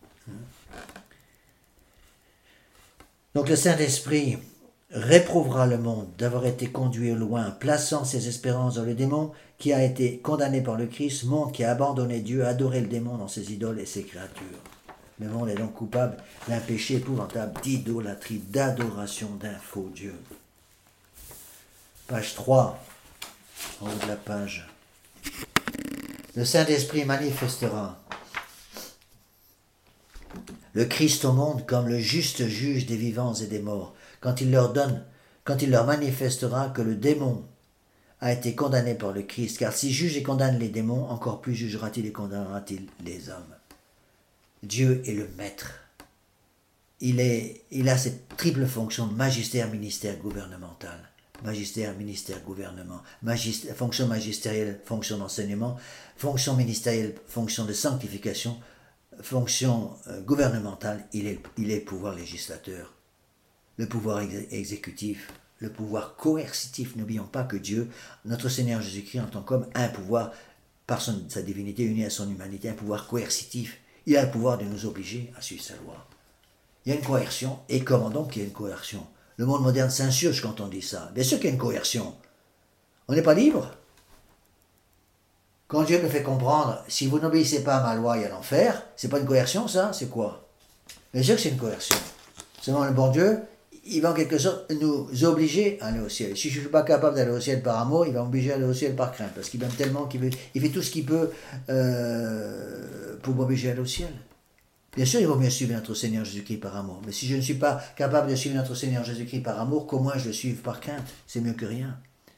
Donc le Saint-Esprit réprouvera le monde d'avoir été conduit au loin, plaçant ses espérances dans le démon qui a été condamné par le Christ, monde qui a abandonné Dieu, adoré le démon dans ses idoles et ses créatures. Le monde est donc coupable d'un péché épouvantable d'idolâtrie, d'adoration d'un faux Dieu. Page trois, en haut de la page. Le Saint-Esprit manifestera le Christ au monde comme le juste juge des vivants et des morts, quand il leur donne, quand il leur manifestera que le démon a été condamné par le Christ, car s'il juge et condamne les démons, encore plus jugera-t-il et condamnera-t-il les hommes. Dieu est le maître. Il, est, il a cette triple fonction, magistère, ministère, gouvernemental. Magistère, ministère, gouvernement. Magistère, fonction magistérielle, fonction d'enseignement. Fonction ministérielle, fonction de sanctification. Fonction euh, gouvernementale, il est, il est le pouvoir législateur. Le pouvoir ex- exécutif, le pouvoir coercitif. N'oublions pas que Dieu, notre Seigneur Jésus-Christ, en tant qu'homme, a un pouvoir, par son, sa divinité unie à son humanité, un pouvoir coercitif. Il a le pouvoir de nous obliger à suivre sa loi. Il y a une coercion. Et comment donc qu'il y a une coercion? Le monde moderne s'insurge quand on dit ça. Bien sûr qu'il y a une coercion. On n'est pas libre. Quand Dieu me fait comprendre, si vous n'obéissez pas à ma loi, il y a l'enfer, c'est pas une coercion ça? C'est quoi? Bien sûr que c'est une coercion. Seulement le bon Dieu, il va en quelque sorte nous obliger à aller au ciel. Si je ne suis pas capable d'aller au ciel par amour, il va m'obliger à aller au ciel par crainte. Parce qu'il m'aime tellement qu'il veut, il fait tout ce qu'il peut euh, pour m'obliger à aller au ciel. Bien sûr, il vaut mieux suivre notre Seigneur Jésus-Christ par amour. Mais si je ne suis pas capable de suivre notre Seigneur Jésus-Christ par amour, qu'au moins je le suive par crainte. C'est mieux que rien.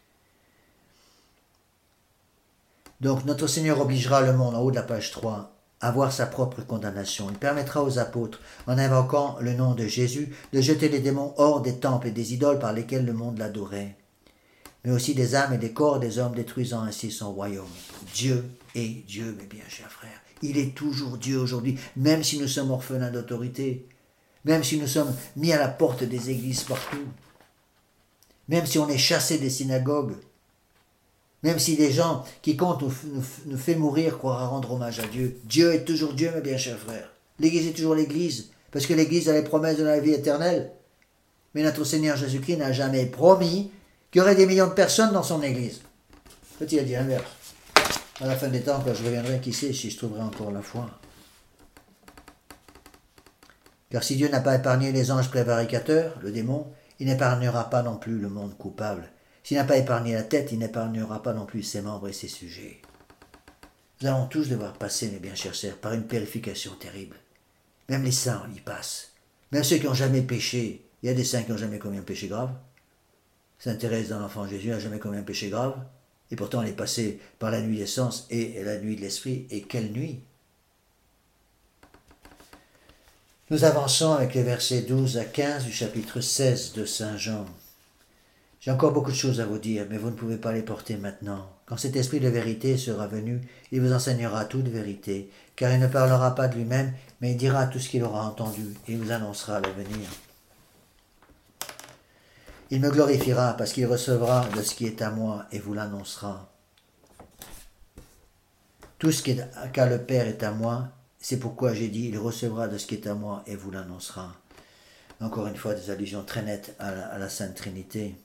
Donc notre Seigneur obligera le monde, en haut de la page trois, à voir sa propre condamnation. Il permettra aux apôtres, en invoquant le nom de Jésus, de jeter les démons hors des temples et des idoles par lesquels le monde l'adorait, mais aussi des âmes et des corps des hommes, détruisant ainsi son royaume. Dieu est Dieu, mes bien chers frères. Il est toujours Dieu aujourd'hui, même si nous sommes orphelins d'autorité, même si nous sommes mis à la porte des églises partout, même si on est chassé des synagogues, même si des gens qui comptent nous, nous, nous fait mourir croient à rendre hommage à Dieu. Dieu est toujours Dieu, mes bien chers frères. L'Église est toujours l'Église, parce que l'Église a les promesses de la vie éternelle. Mais notre Seigneur Jésus-Christ n'a jamais promis qu'il y aurait des millions de personnes dans son Église. Peut-il a dit l'inverse. À la fin des temps, quand je reviendrai, qui sait si je trouverai encore la foi. Car si Dieu n'a pas épargné les anges prévaricateurs, le démon, il n'épargnera pas non plus le monde coupable. S'il n'a pas épargné la tête, il n'épargnera pas non plus ses membres et ses sujets. Nous allons tous devoir passer, mes bien chers sœurs, par une purification terrible. Même les saints y passent. Même ceux qui n'ont jamais péché. Il y a des saints qui n'ont jamais commis un péché grave. Sainte Thérèse dans l'Enfant Jésus n'a jamais commis un péché grave. Et pourtant, elle est passée par la nuit des sens et la nuit de l'esprit. Et quelle nuit! Nous avançons avec les versets douze à quinze du chapitre seize de Saint Jean. J'ai encore beaucoup de choses à vous dire, mais vous ne pouvez pas les porter maintenant. Quand cet esprit de vérité sera venu, il vous enseignera toute vérité, car il ne parlera pas de lui-même, mais il dira tout ce qu'il aura entendu, et il vous annoncera l'avenir. Il me glorifiera, parce qu'il recevra de ce qui est à moi, et vous l'annoncera. Tout ce qu'a le Père est à moi, c'est pourquoi j'ai dit, il recevra de ce qui est à moi, et vous l'annoncera. Encore une fois, des allusions très nettes à la, à la Sainte Trinité.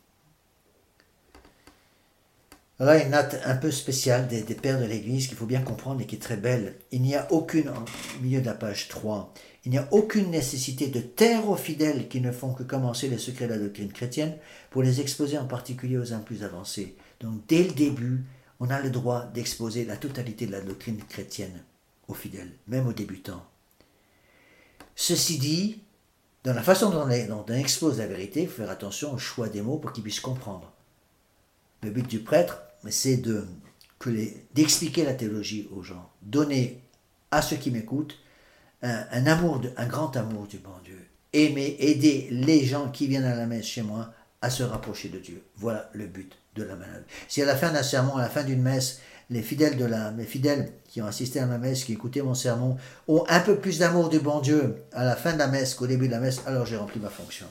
Là, une note un peu spéciale des, des pères de l'Église qu'il faut bien comprendre et qui est très belle. Il n'y a aucune, au milieu de la page trois, il n'y a aucune nécessité de taire aux fidèles qui ne font que commencer les secrets de la doctrine chrétienne pour les exposer en particulier aux âmes plus avancées. Donc, dès le début, on a le droit d'exposer la totalité de la doctrine chrétienne aux fidèles, même aux débutants. Ceci dit, dans la façon dont on, dont on expose la vérité, il faut faire attention au choix des mots pour qu'ils puissent comprendre. Le but du prêtre, c'est de, que les, d'expliquer la théologie aux gens, donner à ceux qui m'écoutent un, un amour, de, un grand amour du bon Dieu. Aimer, aider les gens qui viennent à la messe chez moi à se rapprocher de Dieu. Voilà le but de la malade. Si à la fin d'un sermon, à la fin d'une messe, les fidèles, de la, les fidèles qui ont assisté à ma messe, qui écoutaient mon sermon, ont un peu plus d'amour du bon Dieu à la fin de la messe qu'au début de la messe, alors j'ai rempli ma fonction.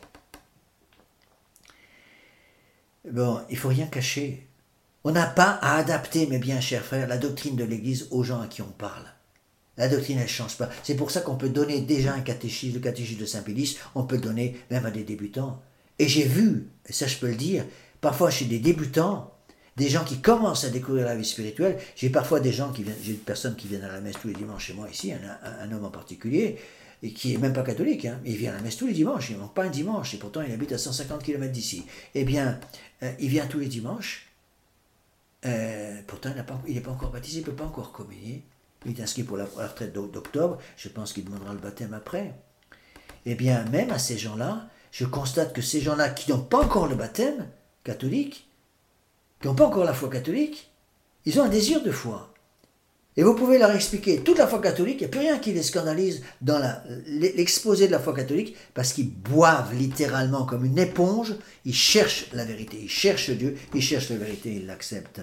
Bon, il ne faut rien cacher. On n'a pas à adapter, mes bien chers frères, la doctrine de l'Église aux gens à qui on parle. La doctrine, elle ne change pas. C'est pour ça qu'on peut donner déjà un catéchisme, le catéchisme de Saint-Pédis, on peut le donner même à des débutants. Et j'ai vu, et ça je peux le dire, parfois chez des débutants, des gens qui commencent à découvrir la vie spirituelle, j'ai parfois des gens qui viennent, j'ai des personnes qui viennent à la messe tous les dimanches chez moi ici, un, un, un homme en particulier, et qui n'est même pas catholique, hein, il vient à la messe tous les dimanches, il ne manque pas un dimanche, et pourtant il habite à cent cinquante kilomètres d'ici. Eh bien, euh, il vient tous les dimanches, euh, pourtant il n'est pas, pas encore baptisé, il ne peut pas encore communier, il est inscrit pour la, pour la retraite d'octobre, je pense qu'il demandera le baptême après. Eh bien, même à ces gens-là, je constate que ces gens-là qui n'ont pas encore le baptême catholique, qui n'ont pas encore la foi catholique, ils ont un désir de foi. Et vous pouvez leur expliquer toute la foi catholique, il n'y a plus rien qui les scandalise dans la, l'exposé de la foi catholique, parce qu'ils boivent littéralement comme une éponge, ils cherchent la vérité, ils cherchent Dieu, ils cherchent la vérité, ils l'acceptent.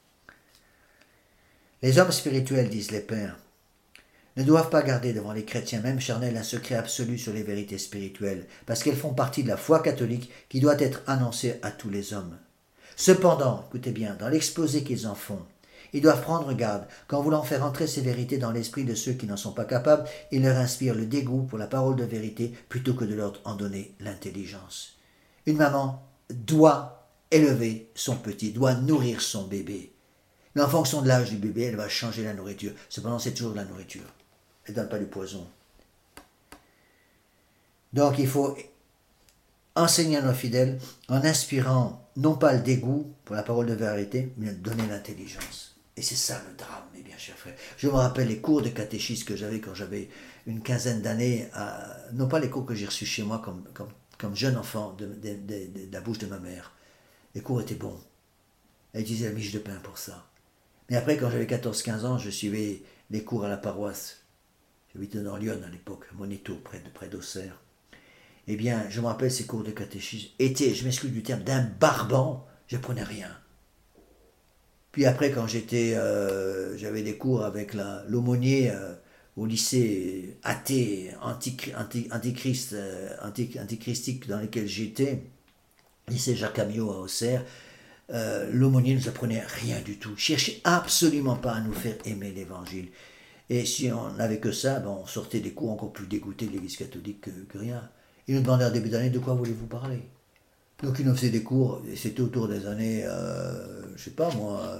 Les hommes spirituels, disent les pères, ne doivent pas garder devant les chrétiens, même charnels, un secret absolu sur les vérités spirituelles, parce qu'elles font partie de la foi catholique qui doit être annoncée à tous les hommes. Cependant, écoutez bien, dans l'exposé qu'ils en font, ils doivent prendre garde qu'en voulant faire entrer ces vérités dans l'esprit de ceux qui n'en sont pas capables, ils leur inspirent le dégoût pour la parole de vérité plutôt que de leur en donner l'intelligence. Une maman doit élever son petit, doit nourrir son bébé. Mais en fonction de l'âge du bébé, elle va changer la nourriture. Cependant, c'est toujours de la nourriture. Elle ne donne pas du poison. Donc il faut enseigner à nos fidèles en inspirant non pas le dégoût pour la parole de vérité, mais donner l'intelligence. Et c'est ça le drame, mes bien chers frères. Je me rappelle les cours de catéchisme que j'avais quand j'avais une quinzaine d'années, à, non pas les cours que j'ai reçus chez moi comme, comme, comme jeune enfant de, de, de, de la bouche de ma mère. Les cours étaient bons. Elle utilisait la miche de pain pour ça. Mais après, quand j'avais quatorze quinze ans, je suivais les cours à la paroisse. J'habitais dans Lyon à l'époque, à Monéto, près, de, près d'Auxerre. Eh bien, je me rappelle ces cours de catéchisme étaient, je m'excuse du terme, d'un barbant, je prenais rien. Puis après, quand j'étais, euh, j'avais des cours avec la, l'aumônier euh, au lycée athée, anti, anti, antichrist, euh, anti, antichristique dans lequel j'étais, lycée Jacques Amiot à Auxerre, euh, l'aumônier ne nous apprenait rien du tout, cherchait absolument pas à nous faire aimer l'évangile. Et si on n'avait que ça, ben on sortait des cours encore plus dégoûtés de l'église catholique que, que rien. Il nous demandait en début d'année de quoi voulez-vous parler. Donc il nous faisait des cours, et c'était autour des années, euh, je sais pas moi,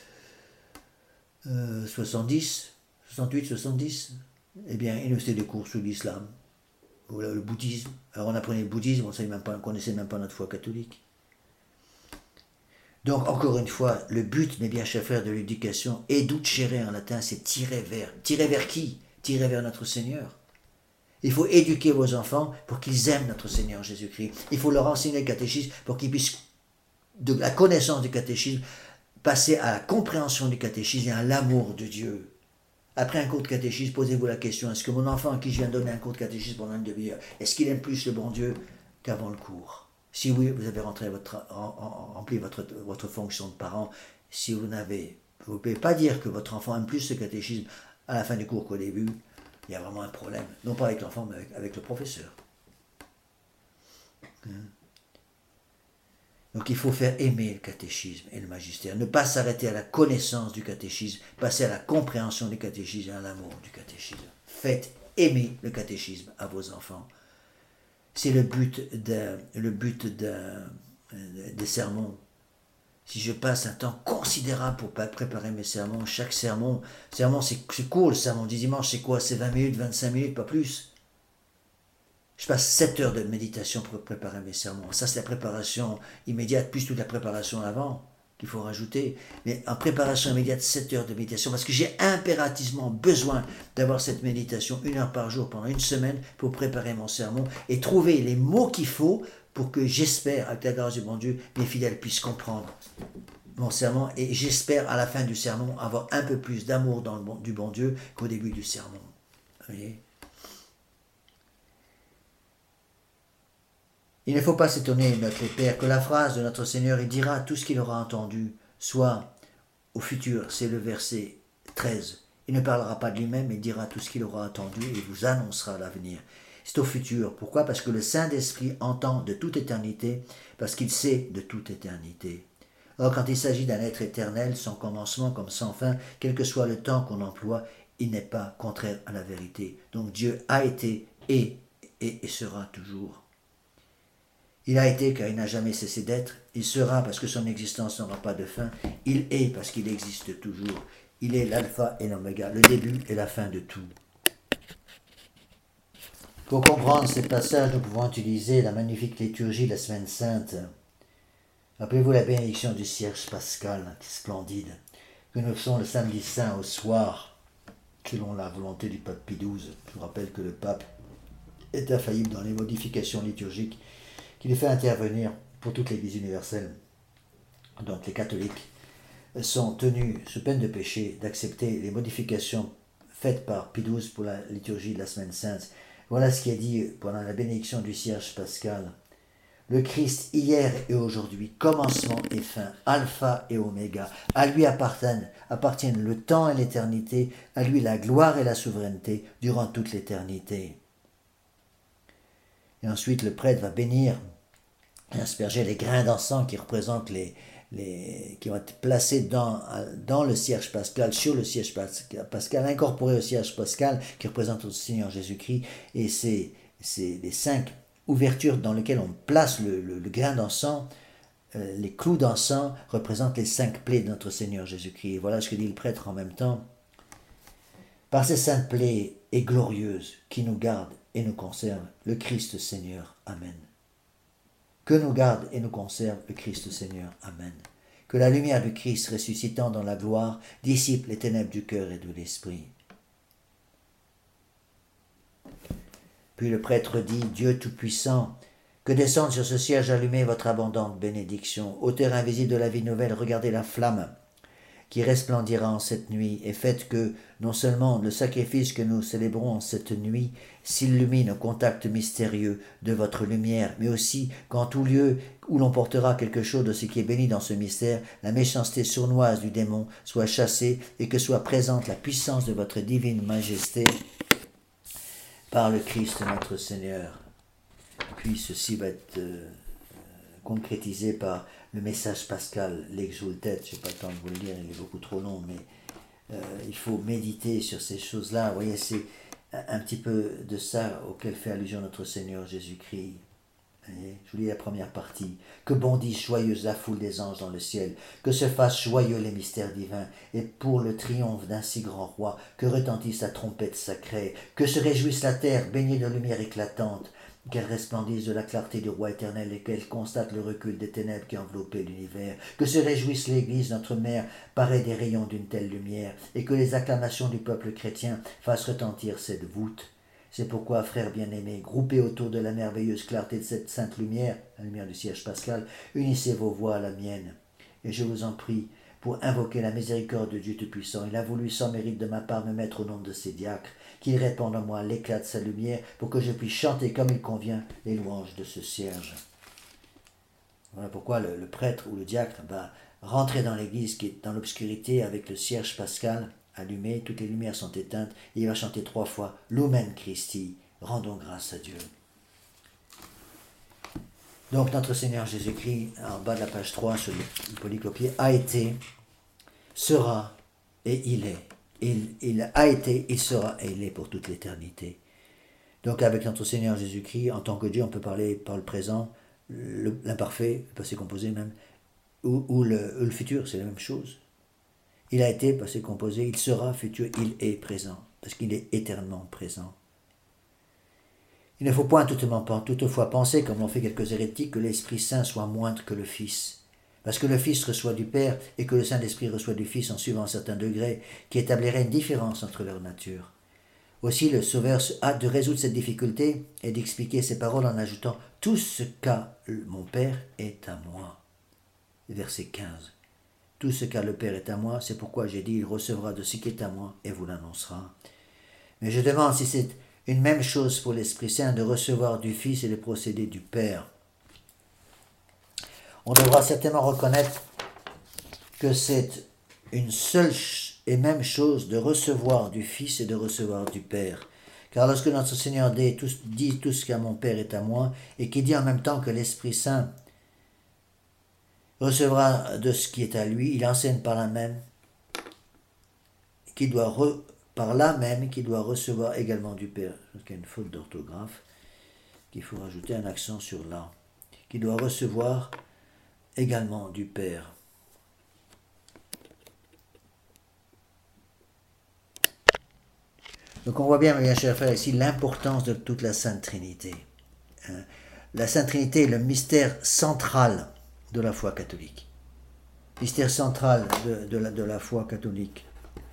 euh, soixante-dix, soixante-huit, soixante-dix. Eh bien, il nous faisait des cours sur l'islam, ou le bouddhisme. Alors on apprenait le bouddhisme, on ne connaissait même pas notre foi catholique. Donc, encore une fois, le but, mes bien chers frères, de l'éducation, educere en latin, c'est tirer vers. Tirer vers qui? Tirer vers notre Seigneur. Il faut éduquer vos enfants pour qu'ils aiment notre Seigneur Jésus-Christ. Il faut leur enseigner le catéchisme pour qu'ils puissent, de la connaissance du catéchisme, passer à la compréhension du catéchisme et à l'amour de Dieu. Après un cours de catéchisme, posez-vous la question, est-ce que mon enfant à qui je viens de donner un cours de catéchisme pendant une demi-heure, est-ce qu'il aime plus le bon Dieu qu'avant le cours? Si oui, vous avez rentré votre, rempli votre, votre fonction de parent. Si vous n'avez, vous ne pouvez pas dire que votre enfant aime plus ce catéchisme à la fin du cours qu'au début, il y a vraiment un problème. Non pas avec l'enfant, mais avec, avec le professeur. Donc il faut faire aimer le catéchisme et le magistère. Ne pas s'arrêter à la connaissance du catéchisme, passer à la compréhension du catéchisme et à l'amour du catéchisme. Faites aimer le catéchisme à vos enfants. C'est le but, de, le but de, de, des sermons. Si je passe un temps considérable pour préparer mes sermons, chaque sermon, sermon c'est, c'est court le sermon du dimanche, c'est quoi? C'est vingt minutes, vingt-cinq minutes, pas plus. Je passe sept heures de méditation pour préparer mes sermons. Ça, c'est la préparation immédiate, plus toute la préparation avant qu'il faut rajouter. Mais en préparation immédiate, sept heures de méditation, parce que j'ai impérativement besoin d'avoir cette méditation une heure par jour pendant une semaine pour préparer mon sermon et trouver les mots qu'il faut pour que j'espère, avec la grâce du bon Dieu, mes fidèles puissent comprendre mon sermon et j'espère à la fin du sermon avoir un peu plus d'amour dans le bon, du bon Dieu qu'au début du sermon. Vous voyez ? Il ne faut pas s'étonner, notre Père, que la phrase de notre Seigneur, il dira tout ce qu'il aura entendu, soit au futur, c'est le verset treize. Il ne parlera pas de lui-même, il dira tout ce qu'il aura entendu et vous annoncera l'avenir. C'est au futur. Pourquoi? Parce que le Saint-Esprit entend de toute éternité, parce qu'il sait de toute éternité. Or, quand il s'agit d'un être éternel, sans commencement comme sans fin, quel que soit le temps qu'on emploie, il n'est pas contraire à la vérité. Donc Dieu a été, est et, et sera toujours. Il a été car il n'a jamais cessé d'être. Il sera parce que son existence n'aura pas de fin. Il est parce qu'il existe toujours. Il est l'alpha et l'oméga, le début et la fin de tout. Pour comprendre ces passages, nous pouvons utiliser la magnifique liturgie de la Semaine Sainte. Rappelez-vous la bénédiction du cierge pascal, qui est splendide, que nous faisons le samedi saint au soir, selon la volonté du pape Pie douze. Je vous rappelle que le pape est infaillible dans les modifications liturgiques qu'il fait intervenir pour toute l'Église universelle. Donc les catholiques sont tenus, sous peine de péché, d'accepter les modifications faites par Pie douze pour la liturgie de la Semaine Sainte. Voilà ce qui est dit pendant la bénédiction du cierge pascal. Le Christ, hier et aujourd'hui, commencement et fin, alpha et oméga. À lui appartiennent, appartiennent le temps et l'éternité, à lui la gloire et la souveraineté durant toute l'éternité. Et ensuite, le prêtre va bénir et asperger les grains d'encens qui représentent les, les qui vont être placés dans, dans le cierge pascal, sur le cierge pascal, incorporés au cierge pascal qui représente le Seigneur Jésus-Christ. Et c'est, c'est les cinq ouvertures dans lesquelles on place le, le, le grain d'encens, euh, les clous d'encens représentent les cinq plaies de notre Seigneur Jésus-Christ. Et voilà ce que dit le prêtre en même temps. Par ces saintes plaies, et glorieuse qui nous garde et nous conserve, le Christ Seigneur. Amen. Que nous garde et nous conserve le Christ Seigneur. Amen. Que la lumière du Christ ressuscitant dans la gloire dissipe les ténèbres du cœur et de l'esprit. Puis le prêtre dit, Dieu Tout-Puissant, que descende sur ce siège allumé votre abondante bénédiction. Auteur invisible de la vie nouvelle, regardez la flamme qui resplendira en cette nuit, et faites que, non seulement le sacrifice que nous célébrons en cette nuit s'illumine au contact mystérieux de votre lumière, mais aussi qu'en tout lieu où l'on portera quelque chose de ce qui est béni dans ce mystère, la méchanceté sournoise du démon soit chassée et que soit présente la puissance de votre divine majesté par le Christ notre Seigneur. Puis ceci va être euh, concrétisé par le message pascal, l'exultet. Je n'ai pas le temps de vous le lire, il est beaucoup trop long, mais euh, il faut méditer sur ces choses-là. Vous voyez, c'est un petit peu de ça auquel fait allusion notre Seigneur Jésus-Christ. Voyez, je vous lis la première partie. Que bondisse joyeuse la foule des anges dans le ciel, que se fassent joyeux les mystères divins, et pour le triomphe d'un si grand roi, que retentisse la trompette sacrée, que se réjouisse la terre baignée de lumière éclatante, qu'elle resplendisse de la clarté du roi éternel et qu'elle constate le recul des ténèbres qui enveloppaient l'univers, que se réjouisse l'Église, notre mère, parée des rayons d'une telle lumière, et que les acclamations du peuple chrétien fassent retentir cette voûte. C'est pourquoi, frères bien-aimés, groupés autour de la merveilleuse clarté de cette sainte lumière, la lumière du siège pascal, unissez vos voix à la mienne. Et je vous en prie, pour invoquer la miséricorde de Dieu Tout-Puissant, il a voulu sans mérite de ma part me mettre au nom de ses diacres, qu'il répande en moi l'éclat de sa lumière, pour que je puisse chanter comme il convient les louanges de ce cierge. Voilà pourquoi le, le prêtre ou le diacre va rentrer dans l'église qui est dans l'obscurité avec le cierge pascal allumé, toutes les lumières sont éteintes, et il va chanter trois fois « Lumen Christi », rendons grâce à Dieu. Donc notre Seigneur Jésus-Christ, en bas de la page trois, sur le polycopier, a été, sera et il est. Il, il a été, il sera et il est pour toute l'éternité. Donc avec notre Seigneur Jésus-Christ, en tant que Dieu, on peut parler par le présent, le, l'imparfait, le passé composé même, ou, ou, le, ou le futur, c'est la même chose. Il a été, passé composé, il sera, futur, il est présent, parce qu'il est éternellement présent. Il ne faut point toutefois penser, comme l'ont fait quelques hérétiques, que l'Esprit Saint soit moindre que le Fils, parce que le Fils reçoit du Père et que le Saint-Esprit reçoit du Fils en suivant un certain degré qui établirait une différence entre leurs natures. Aussi le Sauveur se hâte de résoudre cette difficulté et d'expliquer ses paroles en ajoutant « Tout ce qu'a mon Père est à moi ». Verset quinze. Tout ce qu'a le Père est à moi, c'est pourquoi j'ai dit, il recevra de ce qui est à moi et vous l'annoncera. Mais je demande si c'est une même chose pour l'Esprit Saint de recevoir du Fils et de procéder du Père. On devra certainement reconnaître que c'est une seule et même chose de recevoir du Fils et de recevoir du Père. Car lorsque notre Seigneur dit tout, dit tout ce qu'à mon Père est à moi, et qui dit en même temps que l'Esprit Saint recevra de ce qui est à lui, il enseigne par là même qu'il doit re, par là même qu'il doit recevoir également du Père. Je pense qu'il y a une faute d'orthographe, qu'il faut rajouter un accent sur là. Qu'il doit recevoir également du Père. Donc on voit bien, mes bien chers frères, ici l'importance de toute la Sainte Trinité. La Sainte Trinité est le mystère central de la foi catholique. Mystère central de, de, la, de la foi catholique.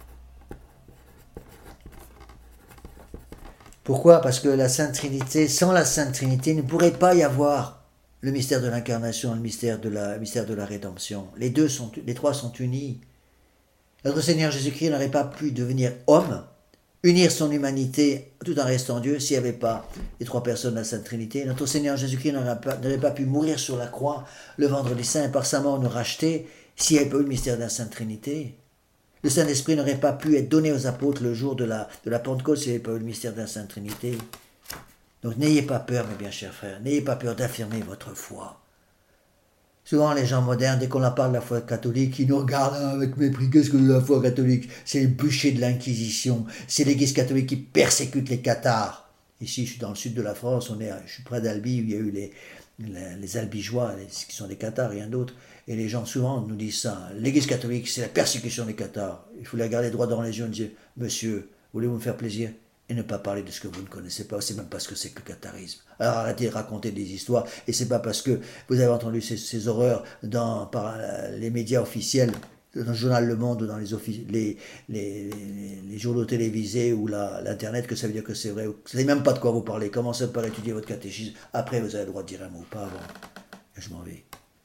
Pourquoi? Parce que la Sainte Trinité, sans la Sainte Trinité, il ne pourrait pas y avoir le mystère de l'incarnation, le mystère de la, le mystère de la rédemption. Les deux sont, les trois sont unis. Notre Seigneur Jésus-Christ n'aurait pas pu devenir homme, unir son humanité tout en restant Dieu s'il n'y avait pas les trois personnes de la Sainte Trinité. Notre Seigneur Jésus-Christ n'aurait pas, n'aurait pas pu mourir sur la croix le vendredi saint et par sa mort nous racheter s'il n'y avait pas eu le mystère de la Sainte Trinité. Le Saint-Esprit n'aurait pas pu être donné aux apôtres le jour de la, de la Pentecôte s'il n'y avait pas eu le mystère de la Sainte Trinité. Donc n'ayez pas peur, mes bien chers frères, n'ayez pas peur d'affirmer votre foi. Souvent, les gens modernes, dès qu'on leur parle de la foi catholique, ils nous regardent avec mépris. Qu'est-ce que la foi catholique? C'est le bûcher de l'Inquisition. C'est l'Église catholique qui persécute les cathares. Ici, je suis dans le sud de la France, on est, je suis près d'Albi, où il y a eu les, les, les albigeois, les, qui sont des cathares, rien d'autre. Et les gens, souvent, nous disent ça. L'Église catholique, c'est la persécution des cathares. Il faut les regarder droit dans les yeux et dire, monsieur, voulez-vous me faire plaisir? et ne pas parler de ce que vous ne connaissez pas. C'est même pas ce que c'est que le catharisme. Alors arrêtez de raconter des histoires, et c'est pas parce que vous avez entendu ces, ces horreurs dans, par euh, les médias officiels, dans le journal Le Monde ou dans les, les, les, les, les journaux télévisés ou l'Internet que ça veut dire que c'est vrai. Vous ne savez même pas de quoi vous parlez. Commencez par étudier votre catéchisme. Après, vous avez le droit de dire un mot, pas avant. Et je m'en vais.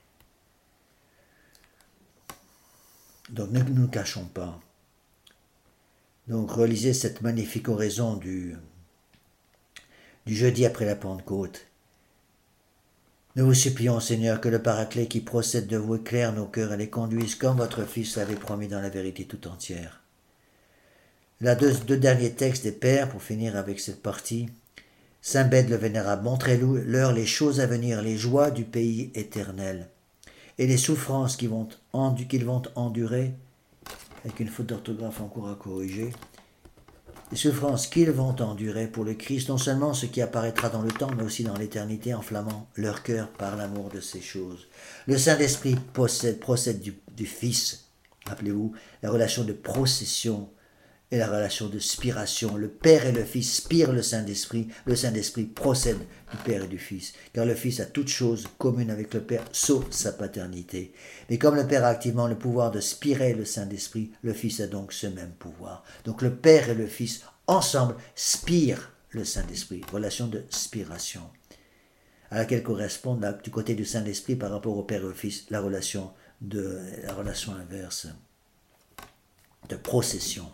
Donc ne nous cachons pas. Donc relisez cette magnifique oraison du, du jeudi après la Pentecôte. Nous vous supplions, Seigneur, que le Paraclet qui procède de vous éclaire nos cœurs et les conduise comme votre Fils l'avait promis dans la vérité tout entière. Là, deux, deux derniers textes des Pères, pour finir avec cette partie. Saint Bède le Vénérable, montrez-leur les choses à venir, les joies du pays éternel, et les souffrances qu'ils vont, endu, qu'ils vont endurer, avec une faute d'orthographe encore à corriger, les souffrances qu'ils vont endurer pour le Christ, non seulement ce qui apparaîtra dans le temps, mais aussi dans l'éternité, enflammant leur cœur par l'amour de ces choses. Le Saint-Esprit procède, procède du, du Fils. Rappelez-vous, la relation de procession et la relation de spiration. Le Père et le Fils spirent le Saint-Esprit. Le Saint-Esprit procède du Père et du Fils. Car le Fils a toute chose commune avec le Père, sauf sa paternité. Mais comme le Père a activement le pouvoir de spirer le Saint-Esprit, le Fils a donc ce même pouvoir. Donc le Père et le Fils, ensemble, spirent le Saint-Esprit. Relation de spiration. À laquelle correspond, du côté du Saint-Esprit, par rapport au Père et au Fils, la relation, de, la relation inverse de procession.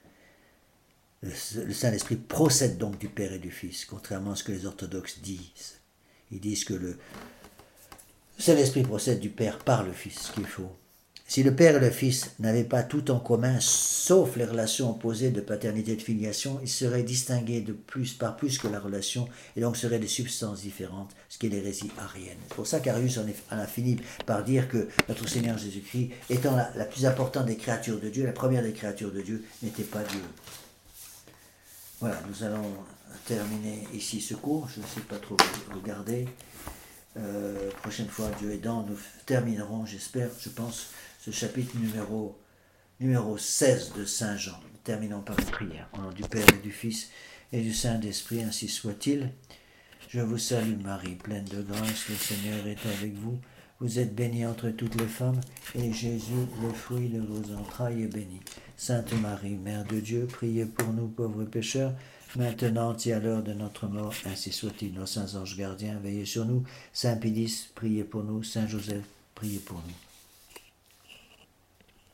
Le Saint-Esprit procède donc du Père et du Fils, contrairement à ce que les orthodoxes disent. Ils disent que le Saint-Esprit procède du Père par le Fils, ce qui est faux. Si le Père et le Fils n'avaient pas tout en commun, sauf les relations opposées de paternité et de filiation, ils seraient distingués de plus, par plus que la relation, et donc seraient des substances différentes, ce qui est l'hérésie arienne. C'est pour ça qu'Arius en a fini par dire que notre Seigneur Jésus-Christ, étant la, la plus importante des créatures de Dieu, la première des créatures de Dieu, n'était pas Dieu. Voilà, nous allons terminer ici ce cours. Je ne sais pas trop regarder. Euh, prochaine fois, Dieu aidant, nous terminerons, j'espère, je pense, ce chapitre numéro, numéro seize de Saint Jean. Nous terminons par une prière. Au nom du Père et du Fils et du Saint-Esprit, ainsi soit-il. Je vous salue Marie, pleine de grâce, le Seigneur est avec vous. Vous êtes bénie entre toutes les femmes, et Jésus, le fruit de vos entrailles, est béni. Sainte Marie, Mère de Dieu, priez pour nous pauvres pécheurs, maintenant et à l'heure de notre mort, ainsi soit-il. Nos saints anges gardiens, veillez sur nous. Saint Pédis, priez pour nous. Saint Joseph, priez pour nous.